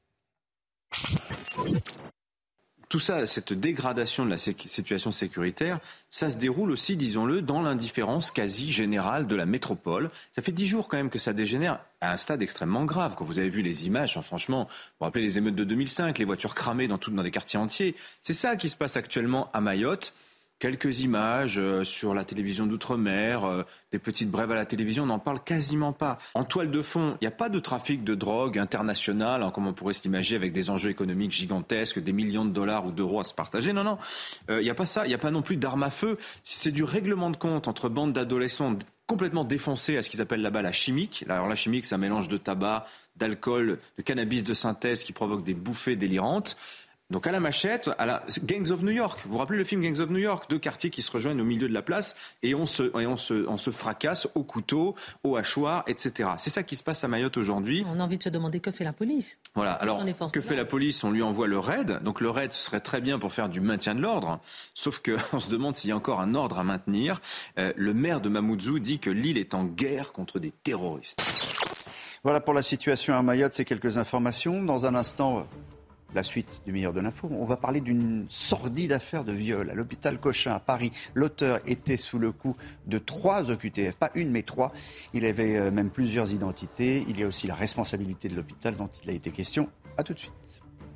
Speaker 11: Tout ça, cette dégradation de la sé- situation sécuritaire, ça se déroule aussi, disons-le, dans l'indifférence quasi générale de la métropole. Ça fait dix jours quand même que ça dégénère à un stade extrêmement grave. Quand vous avez vu les images, enfin, franchement, vous vous rappelez les émeutes de deux mille cinq, les voitures cramées dans, tout, dans des quartiers entiers. C'est ça qui se passe actuellement à Mayotte. Quelques images euh, sur la télévision d'outre-mer, euh, des petites brèves à la télévision, on n'en parle quasiment pas. En toile de fond, il n'y a pas de trafic de drogue international, hein, comme on pourrait s'imaginer, avec des enjeux économiques gigantesques, des millions de dollars ou d'euros à se partager. Non, non, il euh, n'y a pas ça. Il n'y a pas non plus d'armes à feu. C'est du règlement de compte entre bandes d'adolescents complètement défoncés à ce qu'ils appellent là-bas la chimique. Alors la chimique, c'est un mélange de tabac, d'alcool, de cannabis de synthèse qui provoque des bouffées délirantes. Donc à la machette, à la Gangs of New York. Vous vous rappelez le film Gangs of New York ? Deux quartiers qui se rejoignent au milieu de la place et on se, et on se, on se fracasse au couteau, au hachoir, et cetera. C'est ça qui se passe à Mayotte aujourd'hui.
Speaker 24: On a envie de se demander que fait la police.
Speaker 11: Voilà. Alors que fait la police ? On lui envoie le raid. Donc le raid, ce serait très bien pour faire du maintien de l'ordre. Sauf que on se demande s'il y a encore un ordre à maintenir. Euh, le maire de Mamoudzou dit que l'île est en guerre contre des terroristes.
Speaker 2: Voilà pour la situation à Mayotte. C'est quelques informations. Dans un instant. La suite du meilleur de l'info. On va parler d'une sordide affaire de viol à l'hôpital Cochin à Paris. L'auteur était sous le coup de trois O Q T F, pas une mais trois. Il avait même plusieurs identités. Il y a aussi la responsabilité de l'hôpital dont il a été question. À tout de suite.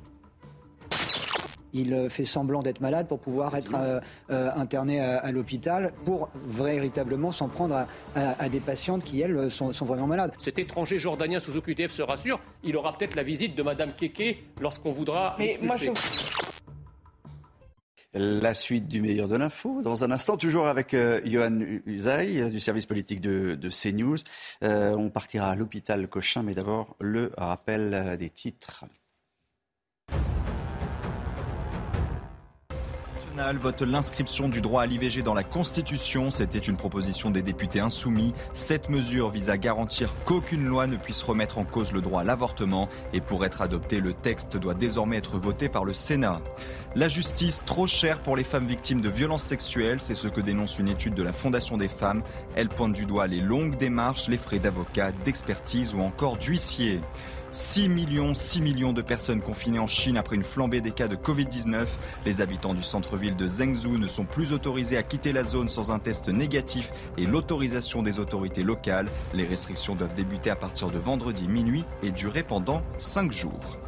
Speaker 25: Il fait semblant d'être malade pour pouvoir être euh, euh, interné à, à l'hôpital pour véritablement s'en prendre à, à, à des patientes qui, elles, sont, sont vraiment malades.
Speaker 26: Cet étranger jordanien sous O Q T F se rassure, il aura peut-être la visite de Madame Kéké lorsqu'on voudra
Speaker 1: Mais
Speaker 26: l'expulser.
Speaker 1: Moi, je...
Speaker 2: La suite du meilleur de l'info, dans un instant, toujours avec euh, Johan Usaï du service politique de, de CNews. Euh, on partira à l'hôpital Cochin, mais d'abord le rappel des titres.
Speaker 27: Vote l'inscription du droit à l'I V G dans la Constitution. C'était une proposition des députés insoumis. Cette mesure vise à garantir qu'aucune loi ne puisse remettre en cause le droit à l'avortement. Et pour être adopté, le texte doit désormais être voté par le Sénat. La justice trop chère pour les femmes victimes de violences sexuelles, c'est ce que dénonce une étude de la Fondation des femmes. Elle pointe du doigt les longues démarches, les frais d'avocat, d'expertise ou encore d'huissier. six millions, six millions de personnes confinées en Chine après une flambée des cas de covid dix-neuf. Les habitants du centre-ville de Zhengzhou ne sont plus autorisés à quitter la zone sans un test négatif et l'autorisation des autorités locales. Les restrictions doivent débuter à partir de vendredi minuit et durer pendant cinq jours.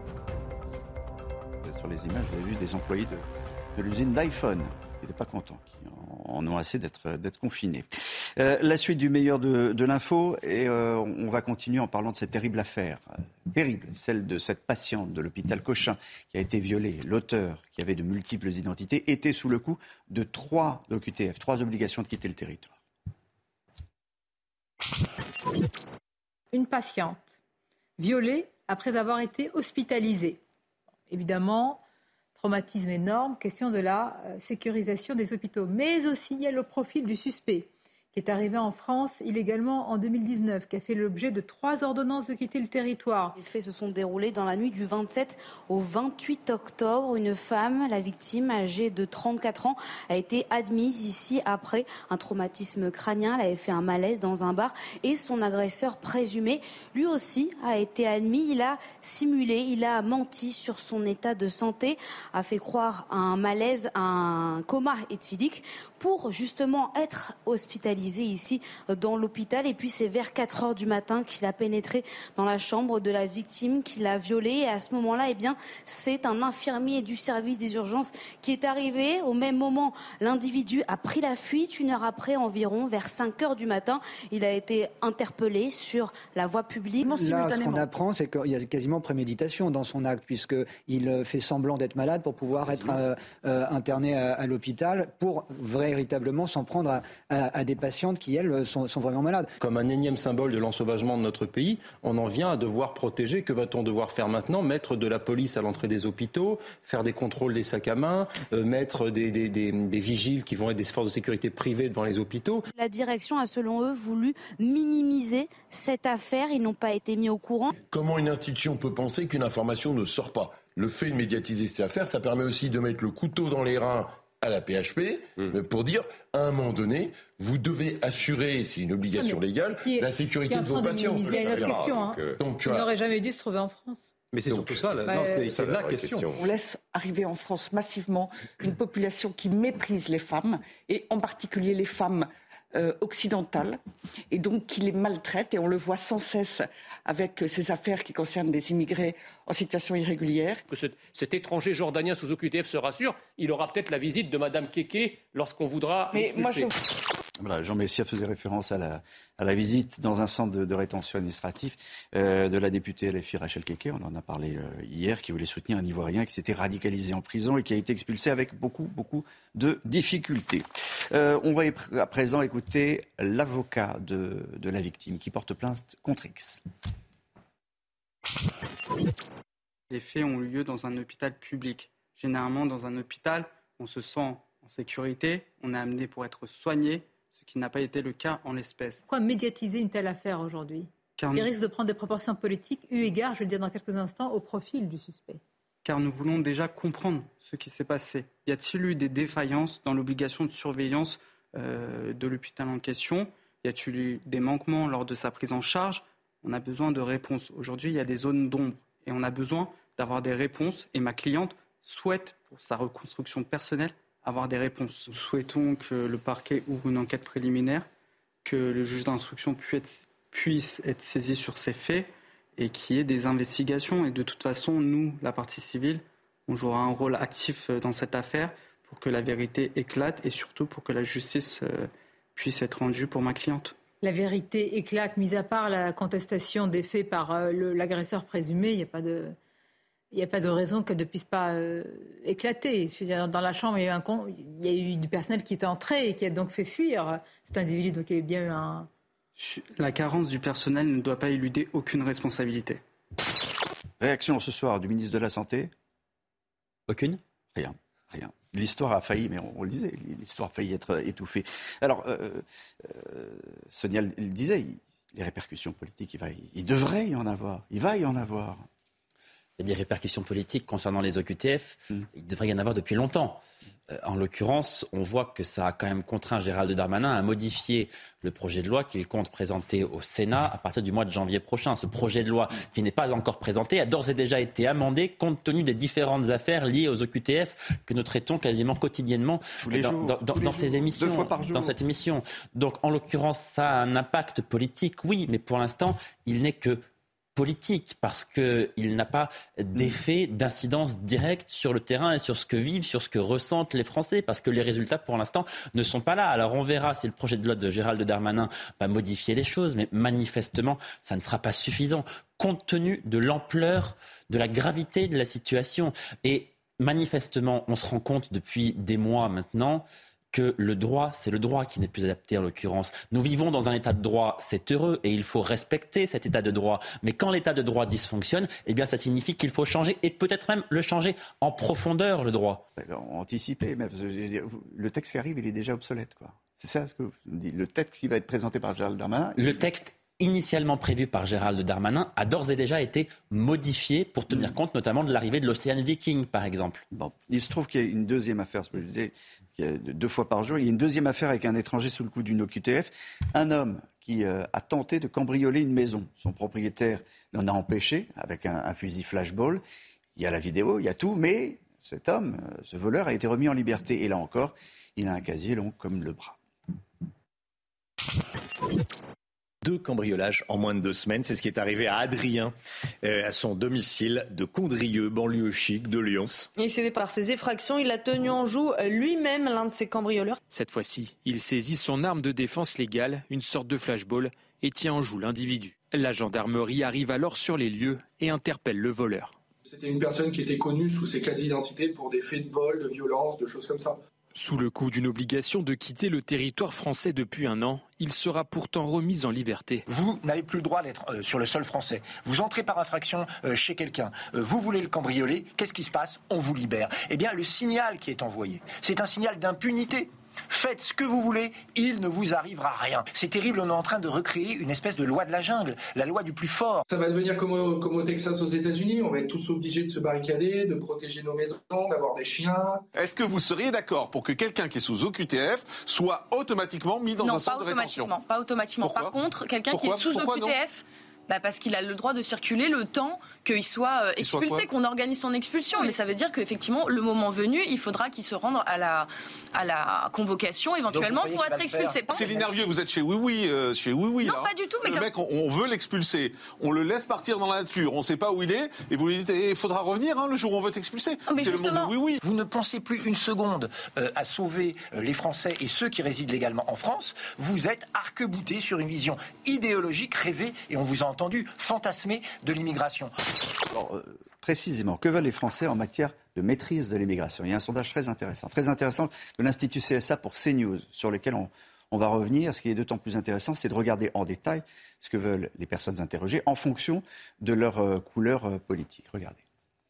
Speaker 2: Sur les images, vous avez vu des employés de, de l'usine d'iPhone qui n'étaient pas contents, qui en ont assez d'être, d'être confinés. Euh, la suite du meilleur de, de l'info, et euh, on va continuer en parlant de cette terrible affaire. Euh, terrible, celle de cette patiente de l'hôpital Cochin qui a été violée. L'auteur, qui avait de multiples identités, était sous le coup de trois O Q T F, trois obligations de quitter le territoire.
Speaker 16: Une patiente violée après avoir été hospitalisée. Évidemment, traumatisme énorme, question de la sécurisation des hôpitaux. Mais aussi, il y a le profil du suspect qui est arrivé en France illégalement en deux mille dix-neuf, qui a fait l'objet de trois ordonnances de quitter le territoire.
Speaker 12: Les faits se sont déroulés dans la nuit du vingt-sept au vingt-huit octobre. Une femme, la victime, âgée de trente-quatre ans, a été admise ici après un traumatisme crânien. Elle avait fait un malaise dans un bar et son agresseur présumé, lui aussi, a été admis. Il a simulé, il a menti sur son état de santé, a fait croire à un malaise, à un coma éthylique pour justement être hospitalisé ici dans l'hôpital. Et puis c'est vers quatre heures du matin qu'il a pénétré dans la chambre de la victime, qu'il a violée. Et à ce moment-là, eh bien, c'est un infirmier du service des urgences qui est arrivé. Au même moment, l'individu a pris la fuite. Une heure après, environ vers cinq heures du matin, il a été interpellé sur la voie publique.
Speaker 25: Là, ce qu'on apprend, c'est qu'il y a quasiment préméditation dans son acte, puisqu'il fait semblant d'être malade pour pouvoir être euh, euh, interné à, à l'hôpital pour véritablement s'en prendre à, à, à des patientes qui, elles, sont, sont vraiment malades.
Speaker 13: Comme un énième symbole de l'ensauvagement de notre pays, on en vient à devoir protéger. Que va-t-on devoir faire maintenant ? Mettre de la police à l'entrée des hôpitaux, faire des contrôles des sacs à main, euh, mettre des, des, des, des vigiles qui vont être des forces de sécurité privées devant les hôpitaux.
Speaker 12: La direction a, selon eux, voulu minimiser cette affaire. Ils n'ont pas été mis au courant.
Speaker 17: Comment une institution peut penser qu'une information ne sort pas ? Le fait de médiatiser cette affaire, ça permet aussi de mettre le couteau dans les reins à la P H P mmh. pour dire, à un moment donné, vous devez assurer, c'est une obligation légale,
Speaker 16: est,
Speaker 17: la sécurité de vos patients.
Speaker 16: Il y a une autre question. Hein.
Speaker 17: Donc,
Speaker 16: il n'aurait jamais dû se trouver en France.
Speaker 13: Mais c'est
Speaker 16: Donc,
Speaker 13: surtout ça, là,
Speaker 16: bah,
Speaker 13: non, c'est,
Speaker 16: c'est,
Speaker 13: c'est la, la question. question.
Speaker 18: On laisse arriver en France massivement une population qui méprise les femmes, et en particulier les femmes euh, occidentales, et donc qui les maltraite, et on le voit sans cesse avec ces affaires qui concernent des immigrés en situation irrégulière.
Speaker 26: Que cet, cet étranger jordanien sous O Q T F se rassure, il aura peut-être la visite de Madame Kéké lorsqu'on voudra
Speaker 18: Mais moi, je...
Speaker 2: Voilà, Jean Messia faisait référence à la, à la visite dans un centre de, de rétention administratif euh, de la députée L F I Rachel Kéké, on en a parlé euh, hier, qui voulait soutenir un Ivoirien qui s'était radicalisé en prison et qui a été expulsé avec beaucoup, beaucoup de difficultés. Euh, on va à présent écouter l'avocat de, de la victime qui porte plainte contre X.
Speaker 19: Les faits ont eu lieu dans un hôpital public. Généralement, dans un hôpital, on se sent en sécurité, on est amené pour être soigné, ce qui n'a pas été le cas en l'espèce.
Speaker 16: Pourquoi médiatiser une telle affaire aujourd'hui ?
Speaker 19: Car
Speaker 16: Il
Speaker 19: nous...
Speaker 16: risque de prendre des proportions politiques, eu égard, je vais le dire dans quelques instants, au profil du suspect.
Speaker 19: Car nous voulons déjà comprendre ce qui s'est passé. Y a-t-il eu des défaillances dans l'obligation de surveillance euh, de l'hôpital en question ? Y a-t-il eu des manquements lors de sa prise en charge ? On a besoin de réponses. Aujourd'hui, il y a des zones d'ombre et on a besoin d'avoir des réponses. Et ma cliente souhaite, pour sa reconstruction personnelle, avoir des réponses. Nous souhaitons que le parquet ouvre une enquête préliminaire, que le juge d'instruction puisse être saisi sur ces faits et qu'il y ait des investigations. Et de toute façon, nous, la partie civile, on jouera un rôle actif dans cette affaire pour que la vérité éclate et surtout pour que la justice puisse être rendue pour ma cliente.
Speaker 16: La vérité éclate, mis à part la contestation des faits par euh, le, l'agresseur présumé, il n'y a pas de... Il n'y a pas de raison qu'elle ne puisse pas euh, éclater. Je veux dire, dans la chambre, il y, a eu un con... il y a eu du personnel qui était entré et qui a donc fait fuir cet individu. Donc il y a eu bien eu un...
Speaker 19: La carence du personnel ne doit pas éluder aucune responsabilité.
Speaker 2: Réaction ce soir du ministre de la Santé ?
Speaker 14: Aucune ?
Speaker 2: Rien, rien. L'histoire a failli, mais on, on le disait, l'histoire a failli être étouffée. Alors, euh, euh, Sonia le disait, il, les répercussions politiques, il, va, il devrait y en avoir. Il va y en avoir.
Speaker 14: Il y a des répercussions politiques concernant les O Q T F. Mmh. Il devrait y en avoir depuis longtemps. Euh, en l'occurrence, on voit que ça a quand même contraint Gérald Darmanin à modifier le projet de loi qu'il compte présenter au Sénat à partir du mois de janvier prochain. Ce projet de loi, qui n'est pas encore présenté, a d'ores et déjà été amendé compte tenu des différentes affaires liées aux O Q T F que nous traitons quasiment quotidiennement dans, jours, dans, dans, dans ces émissions,
Speaker 2: deux fois par jour.
Speaker 14: dans cette émission. Donc, en l'occurrence, ça a un impact politique, oui, mais pour l'instant, il n'est que politique, parce qu'il n'a pas d'effet, d'incidence directe sur le terrain et sur ce que vivent, sur ce que ressentent les Français, parce que les résultats, pour l'instant, ne sont pas là. Alors on verra si le projet de loi de Gérald Darmanin va modifier les choses, mais manifestement, ça ne sera pas suffisant, compte tenu de l'ampleur, de la gravité de la situation. Et manifestement, on se rend compte depuis des mois maintenant que le droit, c'est le droit qui n'est plus adapté en l'occurrence. Nous vivons dans un état de droit, c'est heureux et il faut respecter cet état de droit. Mais quand l'état de droit dysfonctionne, eh bien ça signifie qu'il faut changer et peut-être même le changer en profondeur, le droit.
Speaker 2: Anticiper, mais le texte qui arrive, il est déjà obsolète, quoi. C'est ça ce que vous dites. Le texte qui va être présenté par Gérald Darmanin.
Speaker 14: Le texte initialement prévu par Gérald Darmanin a d'ores et déjà été modifié pour tenir compte notamment de l'arrivée de l'Ocean Viking, par exemple.
Speaker 2: Bon, il se trouve qu'il y a une deuxième affaire, ce que je disais, qu'il y a deux fois par jour. Il y a une deuxième affaire avec un étranger sous le coup d'une O Q T F. Un homme qui euh, a tenté de cambrioler une maison. Son propriétaire l'en a empêché avec un, un fusil flashball. Il y a la vidéo, il y a tout, mais cet homme, euh, ce voleur, a été remis en liberté. Et là encore, il a un casier long comme le bras.
Speaker 3: Deux cambriolages en moins de deux semaines, c'est ce qui est arrivé à Adrien, euh, à son domicile de Condrieu, banlieue chic de Lyon.
Speaker 4: Et c'est par ses effractions, il a tenu en joue lui-même l'un de ses cambrioleurs.
Speaker 7: Cette fois-ci, il saisit son arme de défense légale, une sorte de flashball, et tient en joue l'individu. La gendarmerie arrive alors sur les lieux et interpelle le voleur.
Speaker 23: C'était une personne qui était connue sous ses quatre identités pour des faits de vol, de violence, de choses comme ça.
Speaker 7: Sous le coup d'une obligation de quitter le territoire français depuis un an, il sera pourtant remis en liberté.
Speaker 15: Vous n'avez plus le droit d'être euh, sur le sol français. Vous entrez par infraction euh, chez quelqu'un. Euh, vous voulez le cambrioler. Qu'est-ce qui se passe ? On vous libère. Eh bien, le signal qui est envoyé, c'est un signal d'impunité. Faites ce que vous voulez, il ne vous arrivera rien. C'est terrible, on est en train de recréer une espèce de loi de la jungle, la loi du plus fort.
Speaker 23: Ça va devenir comme au, comme au Texas aux États-Unis, on va être tous obligés de se barricader, de protéger nos maisons, d'avoir des chiens.
Speaker 20: Est-ce que vous seriez d'accord pour que quelqu'un qui est sous O Q T F soit automatiquement mis dans
Speaker 21: non,
Speaker 20: un centre de rétention ?
Speaker 21: Non, pas automatiquement.
Speaker 20: Pourquoi ?
Speaker 21: Par contre, quelqu'un qui est sous
Speaker 20: Pourquoi
Speaker 21: O Q T F... Bah parce qu'il a le droit de circuler le temps qu'il soit euh, expulsé, qu'on organise son expulsion. Oui. Mais ça veut dire qu'effectivement, le moment venu, il faudra qu'il se rende à la, à la convocation éventuellement pour être expulsé.
Speaker 20: Céline Hervieux, vous êtes chez Oui Oui, euh, chez Oui Oui.
Speaker 21: Non,
Speaker 20: là.
Speaker 21: pas du tout. Mais
Speaker 20: le
Speaker 21: quand...
Speaker 20: mec, on, on veut l'expulser, on le laisse partir dans la nature, on ne sait pas où il est, et vous lui dites, il faudra revenir hein, le jour où on veut t'expulser.
Speaker 21: Oh,
Speaker 20: c'est justement... le monde de Oui Oui.
Speaker 15: Vous ne pensez plus une seconde euh, à sauver euh, les Français et ceux qui résident légalement en France. Vous êtes arc-boutés sur une vision idéologique rêvée, et on vous a entendu fantasmer de l'immigration.
Speaker 2: Alors, euh, précisément, que veulent les Français en matière de maîtrise de l'immigration ? Il y a un sondage très intéressant, très intéressant de l'Institut C S A pour CNews, sur lequel on, on va revenir. Ce qui est d'autant plus intéressant, c'est de regarder en détail ce que veulent les personnes interrogées en fonction de leur euh, couleur euh, politique. Regardez.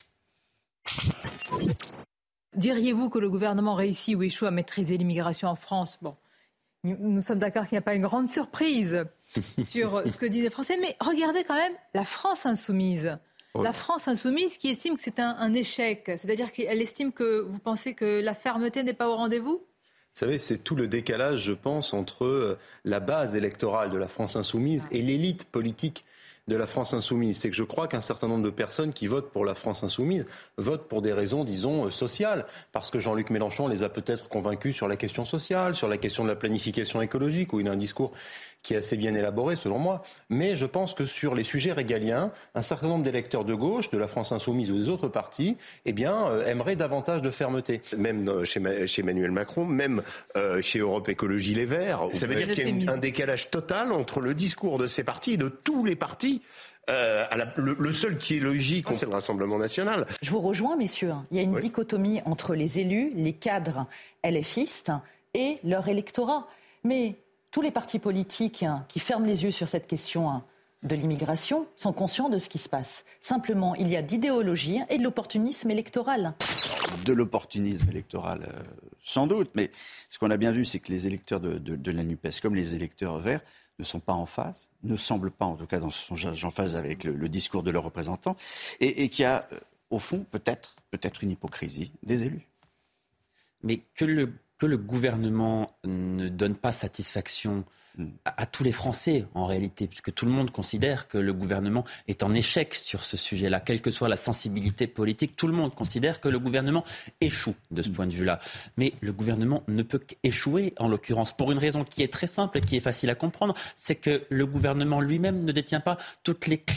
Speaker 16: Diriez-vous que le gouvernement réussit ou échoue à maîtriser l'immigration en France ? Bon, nous sommes d'accord qu'il n'y a pas une grande surprise sur ce que disent les Français, mais regardez quand même la France insoumise. Ouais. La France insoumise qui estime que c'est un, un échec, c'est-à-dire qu'elle estime que vous pensez que la fermeté n'est pas au rendez-vous ?
Speaker 13: Vous savez, c'est tout le décalage, je pense, entre la base électorale de la France insoumise et l'élite politique de la France insoumise. C'est que je crois qu'un certain nombre de personnes qui votent pour la France insoumise votent pour des raisons, disons, sociales. Parce que Jean-Luc Mélenchon les a peut-être convaincus sur la question sociale, sur la question de la planification écologique, où il a un discours qui est assez bien élaboré, selon moi. Mais je pense que sur les sujets régaliens, un certain nombre d'électeurs de gauche, de la France insoumise ou des autres partis, eh bien, euh, aimeraient davantage de fermeté.
Speaker 22: Même chez, chez Emmanuel Macron, même euh, chez Europe Écologie Les Verts. Ça veut dire qu'il y a une, un décalage total entre le discours de ces partis, de tous les partis. Euh, à la, le, le seul qui est logique, c'est le Rassemblement national.
Speaker 28: Je vous rejoins, messieurs. Il y a une oui. dichotomie entre les élus, les cadres LFistes et leur électorat. Mais tous les partis politiques qui ferment les yeux sur cette question de l'immigration sont conscients de ce qui se passe. Simplement, il y a d'idéologie et de l'opportunisme électoral.
Speaker 2: De l'opportunisme électoral, euh, sans doute. Mais ce qu'on a bien vu, c'est que les électeurs de, de, de la NUPES, comme les électeurs verts, ne sont pas en phase, ne semblent pas, en tout cas, dans son en phase avec le, le discours de leurs représentants, et, et qu'il y a, euh, au fond, peut-être, peut-être une hypocrisie des élus.
Speaker 14: Mais que le, que le gouvernement ne donne pas satisfaction à, à tous les Français, en réalité, puisque tout le monde considère que le gouvernement est en échec sur ce sujet-là, quelle que soit la sensibilité politique, tout le monde considère que le gouvernement échoue de ce point de vue-là. Mais le gouvernement ne peut qu'échouer, en l'occurrence, pour une raison qui est très simple et qui est facile à comprendre, c'est que le gouvernement lui-même ne détient pas toutes les clés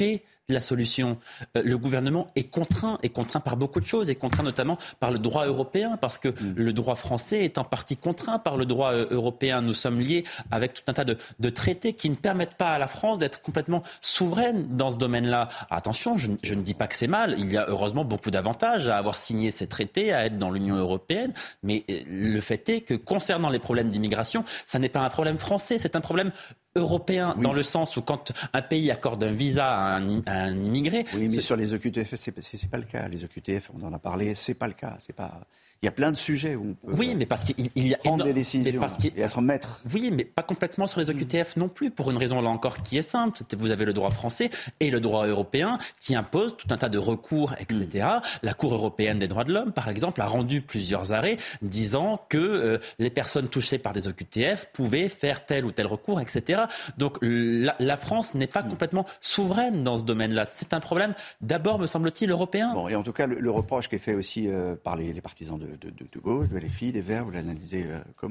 Speaker 14: la solution. Euh, le gouvernement est contraint, est contraint par beaucoup de choses, est contraint notamment par le droit européen, parce que mmh. le droit français est en partie contraint par le droit euh, européen. Nous sommes liés avec tout un tas de, de traités qui ne permettent pas à la France d'être complètement souveraine dans ce domaine-là. Attention, je, je ne dis pas que c'est mal. Il y a heureusement beaucoup d'avantages à avoir signé ces traités, à être dans l'Union européenne. Mais euh, le fait est que concernant les problèmes d'immigration, ça n'est pas un problème français, c'est un problème européen, oui. dans le sens où quand un pays accorde un visa à un, à un immigré...
Speaker 2: Oui, mais sur les O Q T F, c'est, c'est, c'est pas le cas. Les O Q T F, on en a parlé, c'est pas le cas. C'est pas... Il y a plein de sujets où on peut
Speaker 14: oui, mais parce qu'il il y a
Speaker 2: prendre
Speaker 14: éno...
Speaker 2: des décisions parce et être maître.
Speaker 14: Oui, mais pas complètement sur les O Q T F non plus, pour une raison là encore qui est simple. Vous avez le droit français et le droit européen qui imposent tout un tas de recours, et cetera. Mm. La Cour européenne des droits de l'homme, par exemple, a rendu plusieurs arrêts disant que euh, les personnes touchées par des O Q T F pouvaient faire tel ou tel recours, et cetera. Donc la, la France n'est pas mm. complètement souveraine dans ce domaine-là. C'est un problème, d'abord, me semble-t-il, européen.
Speaker 2: Bon, et en tout cas, le, le reproche qui est fait aussi euh, par les, les partisans de De, de, de gauche, de L F I, des Verts, vous l'analysez euh, comment ?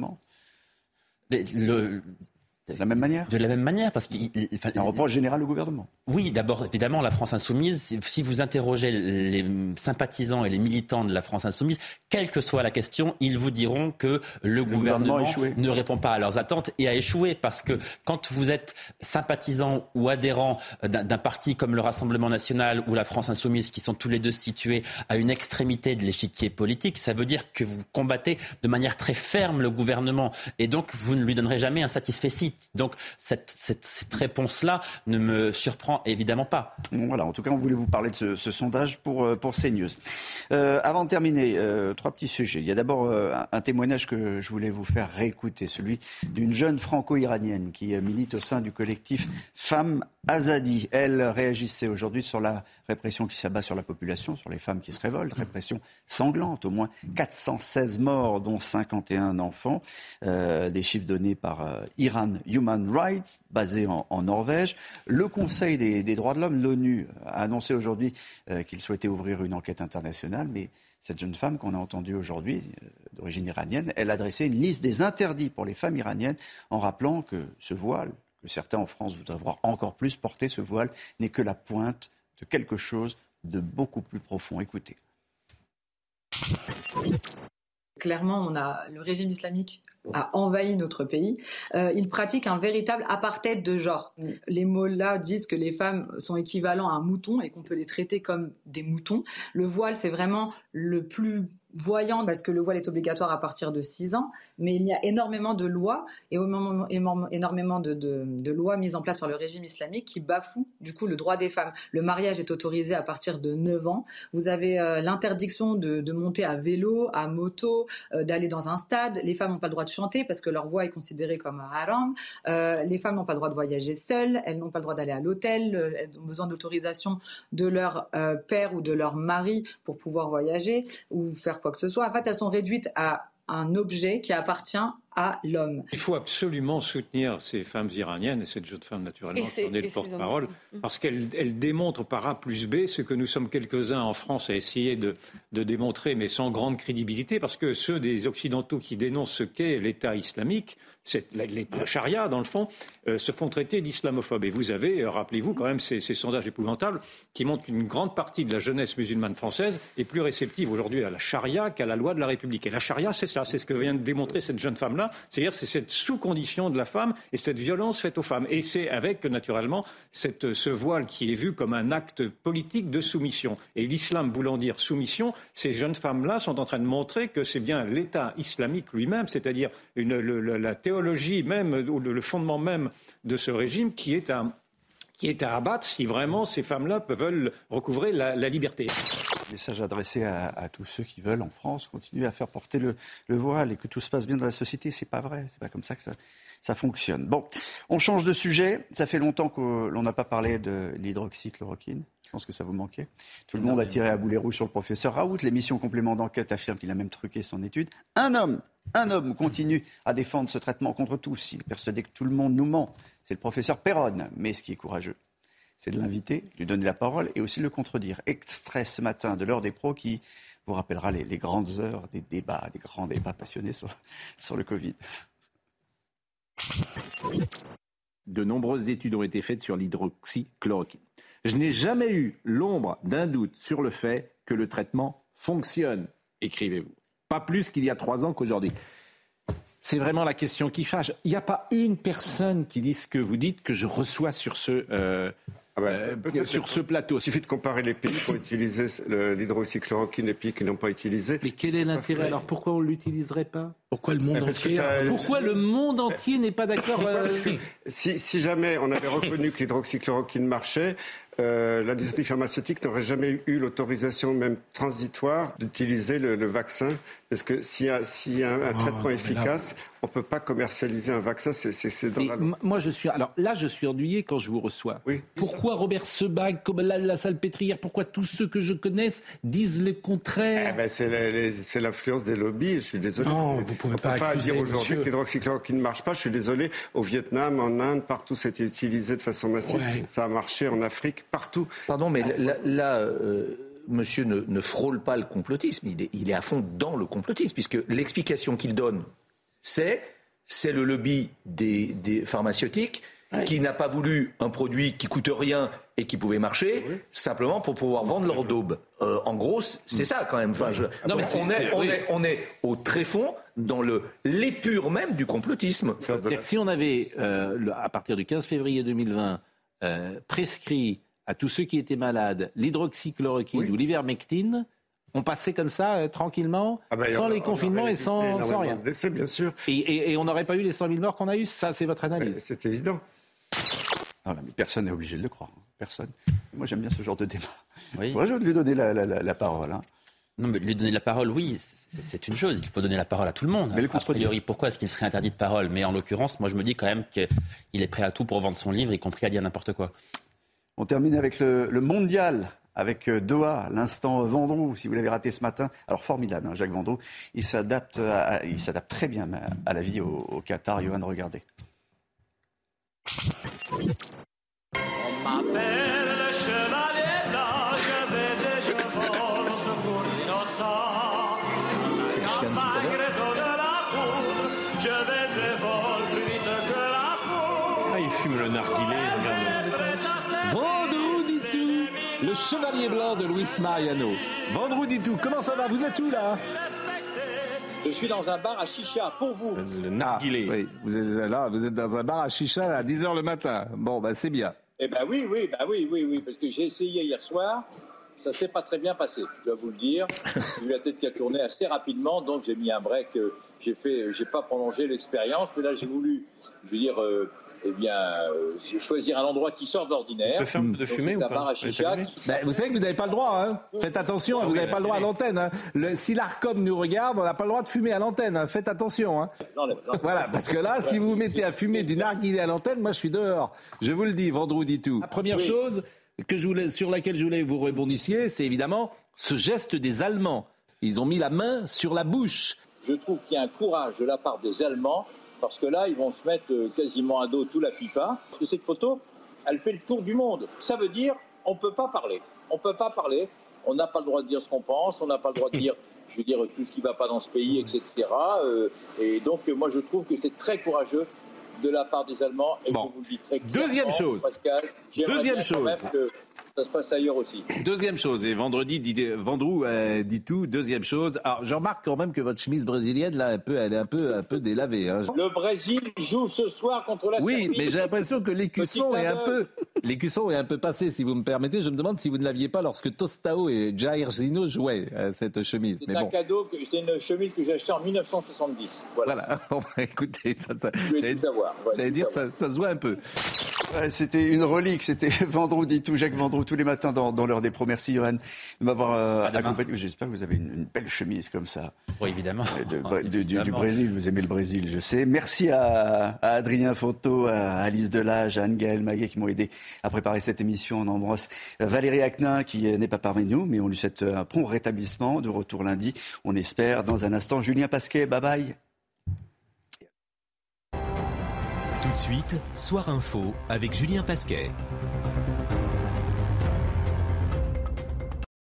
Speaker 14: le,
Speaker 2: De la même manière
Speaker 14: De la même manière, parce qu'il...
Speaker 2: Enfin, un reproche général au gouvernement.
Speaker 14: Oui, d'abord, évidemment, la France insoumise, si vous interrogez les sympathisants et les militants de la France insoumise, quelle que soit la question, ils vous diront que le, le gouvernement, gouvernement ne répond pas à leurs attentes et a échoué. Parce que quand vous êtes sympathisant ou adhérent d'un, d'un parti comme le Rassemblement national ou la France insoumise, qui sont tous les deux situés à une extrémité de l'échiquier politique, ça veut dire que vous combattez de manière très ferme le gouvernement. Et donc, vous ne lui donnerez jamais un satisfecit. Donc cette, cette, cette réponse-là ne me surprend évidemment pas.
Speaker 2: Bon, voilà, en tout cas, on voulait vous parler de ce, ce sondage pour, pour CNews. Euh, avant de terminer, euh, trois petits sujets. Il y a d'abord euh, un, un témoignage que je voulais vous faire réécouter, celui d'une jeune franco-iranienne qui milite au sein du collectif Femmes Azadi. Elle réagissait aujourd'hui sur la répression qui s'abat sur la population, sur les femmes qui se révoltent, répression sanglante, au moins quatre cent seize morts, dont cinquante et un enfants, euh, des chiffres donnés par euh, Iran Human Rights, basé en, en Norvège. Le Conseil des, des droits de l'homme, l'ONU, a annoncé aujourd'hui euh, qu'il souhaitait ouvrir une enquête internationale, mais cette jeune femme qu'on a entendue aujourd'hui, euh, d'origine iranienne, elle a dressé une liste des interdits pour les femmes iraniennes en rappelant que ce voile, que certains en France voudraient voir encore plus porter, ce voile n'est que la pointe de quelque chose de beaucoup plus profond. Écoutez.
Speaker 1: Clairement, on a le régime islamique a envahi notre pays. Euh, il pratique un véritable apartheid de genre. Les mollahs disent que les femmes sont équivalents à un mouton et qu'on peut les traiter comme des moutons. Le voile, c'est vraiment le plus voyant parce que le voile est obligatoire à partir de six ans, mais il y a énormément de lois et énormément de, de, de lois mises en place par le régime islamique qui bafouent du coup le droit des femmes. Le mariage est autorisé à partir de neuf ans. Vous avez euh, l'interdiction de, de monter à vélo, à moto, euh, d'aller dans un stade. Les femmes n'ont pas le droit de chanter parce que leur voix est considérée comme haram. Euh, les femmes n'ont pas le droit de voyager seules. Elles n'ont pas le droit d'aller à l'hôtel. Elles ont besoin d'autorisation de leur euh, père ou de leur mari pour pouvoir voyager ou faire quoi que ce soit. En fait, elles sont réduites à un objet qui appartient à l'homme.
Speaker 5: Il faut absolument soutenir ces femmes iraniennes et cette jeune femme naturellement qui en est le porte-parole parce qu'elle elle démontre par A plus B ce que nous sommes quelques-uns en France à essayer de, de démontrer, mais sans grande crédibilité, parce que ceux des Occidentaux qui dénoncent ce qu'est l'État islamique, c'est la, la charia dans le fond, euh, se font traiter d'islamophobes. Et vous avez, euh, rappelez-vous quand même ces, ces sondages épouvantables qui montrent qu'une grande partie de la jeunesse musulmane française est plus réceptive aujourd'hui à la charia qu'à la loi de la République. Et la charia, c'est ça, c'est ce que vient de démontrer cette jeune femme-là. C'est-à-dire c'est cette sous-condition de la femme et cette violence faite aux femmes. Et c'est avec, naturellement, cette, ce voile qui est vu comme un acte politique de soumission. Et l'islam voulant dire soumission, ces jeunes femmes-là sont en train de montrer que c'est bien l'État islamique lui-même, c'est-à-dire une, le, le, la théologie même, ou le, le fondement même de ce régime qui est à, qui est à abattre si vraiment ces femmes-là veulent recouvrer la, la liberté.
Speaker 2: Message adressé à, à tous ceux qui veulent en France continuer à faire porter le, le voile et que tout se passe bien dans la société. C'est pas vrai, c'est pas comme ça que ça, ça fonctionne. Bon, on change de sujet. Ça fait longtemps que l'on n'a pas parlé de l'hydroxychloroquine. Je pense que ça vous manquait. Tout le monde a tiré à boulet rouge sur le professeur Raoult. L'émission Complément d'enquête affirme qu'il a même truqué son étude. Un homme, un homme continue à défendre ce traitement contre tous. Il est persuadé que tout le monde nous ment. C'est le professeur Perronne. Mais ce qui est courageux, c'est de l'inviter, de lui donner la parole et aussi de le contredire. Extrait ce matin de l'heure des pros qui vous rappellera les, les grandes heures des débats, des grands débats passionnés sur, sur le Covid.
Speaker 6: De nombreuses études ont été faites sur l'hydroxychloroquine. Je n'ai jamais eu l'ombre d'un doute sur le fait que le traitement fonctionne, écrivez-vous. Pas plus qu'il y a trois ans qu'aujourd'hui. C'est vraiment la question qui fâche. Il n'y a pas une personne qui dit ce que vous dites que je reçois sur ce... Euh,
Speaker 8: Ah bah,
Speaker 6: euh, sur ce plateau.
Speaker 8: Il suffit de comparer les pays qui ont utilisé le, l'hydroxychloroquine et les pays qui n'ont pas utilisé.
Speaker 6: Mais quel est l'intérêt? Alors pourquoi on ne l'utiliserait pas?
Speaker 8: Pourquoi le monde entier ça,
Speaker 6: Pourquoi le monde entier n'est pas d'accord? euh...
Speaker 8: si, si jamais on avait reconnu que l'hydroxychloroquine marchait, euh, l'industrie pharmaceutique n'aurait jamais eu l'autorisation, même transitoire, d'utiliser le, le vaccin. Parce que s'il y a, s'il y a un, un traitement oh, efficace, là... on ne peut pas commercialiser un vaccin, c'est, c'est, c'est dans la loi.
Speaker 6: Moi, je suis... Alors là, je suis ennuyé quand je vous reçois. Oui, pourquoi Robert Sebag, comme la, la Salpêtrière, pourquoi tous ceux que je connaisse disent le contraire?
Speaker 8: eh ben, c'est, la, les, c'est l'influence des lobbies, je suis désolé.
Speaker 6: Non, vous pouvez pas,
Speaker 8: pas
Speaker 6: accuser,
Speaker 8: dire aujourd'hui
Speaker 6: monsieur...
Speaker 8: que l'hydroxychloroquine ne marche pas, je suis désolé. Au Vietnam, en Inde, partout, c'était utilisé de façon massive. Ouais. Ça a marché en Afrique, partout.
Speaker 9: Pardon, mais là... là euh... Monsieur ne, ne frôle pas le complotisme, il est, il est à fond dans le complotisme, puisque l'explication qu'il donne, c'est, c'est le lobby des, des pharmaceutiques oui. qui n'a pas voulu un produit qui coûte rien et qui pouvait marcher, oui. simplement pour pouvoir vendre leur daube. Euh, en gros, c'est ça quand même. Enfin, je... non, mais on, est, on, est, on est au tréfonds dans le, l'épure même du complotisme.
Speaker 6: Si on avait, euh, le, à partir du quinze février deux mille vingt, euh, prescrit à tous ceux qui étaient malades, l'hydroxychloroquine oui. ou l'ivermectine, on passait comme ça, euh, tranquillement, ah ben, sans on, les confinements et sans, sans rien.
Speaker 8: Décès, bien sûr.
Speaker 6: Et, et, et on n'aurait pas eu les cent mille morts qu'on a eu. Ça, c'est votre analyse.
Speaker 8: Ouais, c'est évident.
Speaker 2: Voilà, mais personne n'est obligé de le croire. Personne. Moi, j'aime bien ce genre de débat. Oui. Moi, je vais lui donner la, la, la, la parole. Hein.
Speaker 14: Non, mais lui donner la parole, oui, c'est, c'est une chose. Il faut donner la parole à tout le monde. Mais le a priori, pourquoi est-ce qu'il serait interdit de parole? Mais en l'occurrence, moi, je me dis quand même qu'il est prêt à tout pour vendre son livre, y compris à dire n'importe quoi.
Speaker 2: On termine avec le, le mondial, avec Doha, l'instant Vendroux, si vous l'avez raté ce matin. Alors formidable, hein, Jacques Vendroux, il s'adapte, à, il s'adapte très bien à la vie au, au Qatar. Johan, regardez.
Speaker 10: On m'appelle le chevalier blanc, je vais des chevaux au secours innocent.
Speaker 6: C'est le chien de
Speaker 10: de la poudre, je vais et vole plus vite que la poudre.
Speaker 5: Ah, il fume le narguilé, regarde.
Speaker 6: Vendroux dit tout, le chevalier blanc de Luis Mariano. Vendroux dit tout, comment ça va? Vous êtes où là?
Speaker 11: Je suis dans un bar à chicha, pour vous.
Speaker 6: Le narguilé. Ah, oui, vous êtes là, vous êtes dans un bar à chicha à dix heures le matin. Bon, ben c'est bien.
Speaker 11: Eh ben oui, oui, ben oui, oui, oui, parce que j'ai essayé hier soir, ça s'est pas très bien passé, je dois vous le dire. J'ai eu la tête qui a tourné assez rapidement, donc j'ai mis un break, j'ai fait, j'ai pas prolongé l'expérience, mais là j'ai voulu, je veux dire... Euh, eh bien, euh, choisir un endroit qui sort d'ordinaire.
Speaker 5: On peut faire un peu de fumée ou pas?
Speaker 11: Bar à chicha,
Speaker 6: ben, vous savez que vous n'avez pas le droit, hein. Faites attention, hein, vous n'avez pas le droit à l'antenne. Hein. Le, si l'ARCOM nous regarde, on n'a pas le droit de fumer à l'antenne. Hein. Faites attention. Hein.
Speaker 11: Non, non, non.
Speaker 6: Voilà, parce que là, si vous vous mettez à fumer du narguilé à l'antenne, moi je suis dehors. Je vous le dis, Vendroux dit tout. La première oui. chose que je voulais, sur laquelle je voulais que vous rebondissiez, c'est évidemment ce geste des Allemands. Ils ont mis la main sur la bouche.
Speaker 11: Je trouve qu'il y a un courage de la part des Allemands. Parce que là, ils vont se mettre quasiment à dos tout la FIFA. Parce que cette photo, elle fait le tour du monde. Ça veut dire, on ne peut pas parler. On ne peut pas parler. On n'a pas le droit de dire ce qu'on pense. On n'a pas le droit de dire, je veux dire, tout ce qui ne va pas dans ce pays, et cetera. Et donc, moi, je trouve que c'est très courageux de la part des Allemands. Et bon. Je vous le dis très clairement,
Speaker 6: Deuxième chose.
Speaker 11: Pascal,
Speaker 6: Deuxième chose.
Speaker 11: Que ça se passe ailleurs aussi.
Speaker 6: Deuxième chose, et vendredi, dit, Vendroux euh, dit tout. Deuxième chose. Alors, je remarque quand même que votre chemise brésilienne, là, un peu, elle est un peu, un peu délavée. Hein.
Speaker 11: Le Brésil joue ce soir contre la
Speaker 6: Oui,
Speaker 11: Serbie.
Speaker 6: Mais j'ai l'impression que l'écusson est un peu, l'écusson est un peu passé, si vous me permettez. Je me demande si vous ne l'aviez pas lorsque Tostao et Jairzinho jouaient euh, cette chemise.
Speaker 11: C'est
Speaker 6: mais
Speaker 11: un
Speaker 6: bon.
Speaker 11: cadeau, que, c'est une chemise que j'ai achetée en dix-neuf cent soixante-dix. Voilà.
Speaker 6: voilà. Bon, bah, écoutez, ça, ça,
Speaker 11: j'allais, savoir. Ouais,
Speaker 6: j'allais dire, ça, ça se voit un peu.
Speaker 2: Ouais, c'était une relique, c'était Vendroux dit tout, Jacques Vendroux, tous les matins dans, dans l'heure des pros. Merci Johan de m'avoir euh, accompagné. J'espère que vous avez une, une belle chemise comme ça.
Speaker 14: Oui, évidemment.
Speaker 2: De, de, de, du, du Brésil, vous aimez le Brésil, je sais. Merci à, à Adrien Fonto, à Alice Delage, à Anne-Gaëlle Maguet qui m'ont aidé à préparer cette émission. On embrasse Valérie Acnin qui n'est pas parmi nous, mais on lui souhaite un prompt rétablissement, de retour lundi. On espère dans un instant. Julien Pasquet, bye bye.
Speaker 24: Tout de suite, Soir Info avec Julien Pasquet.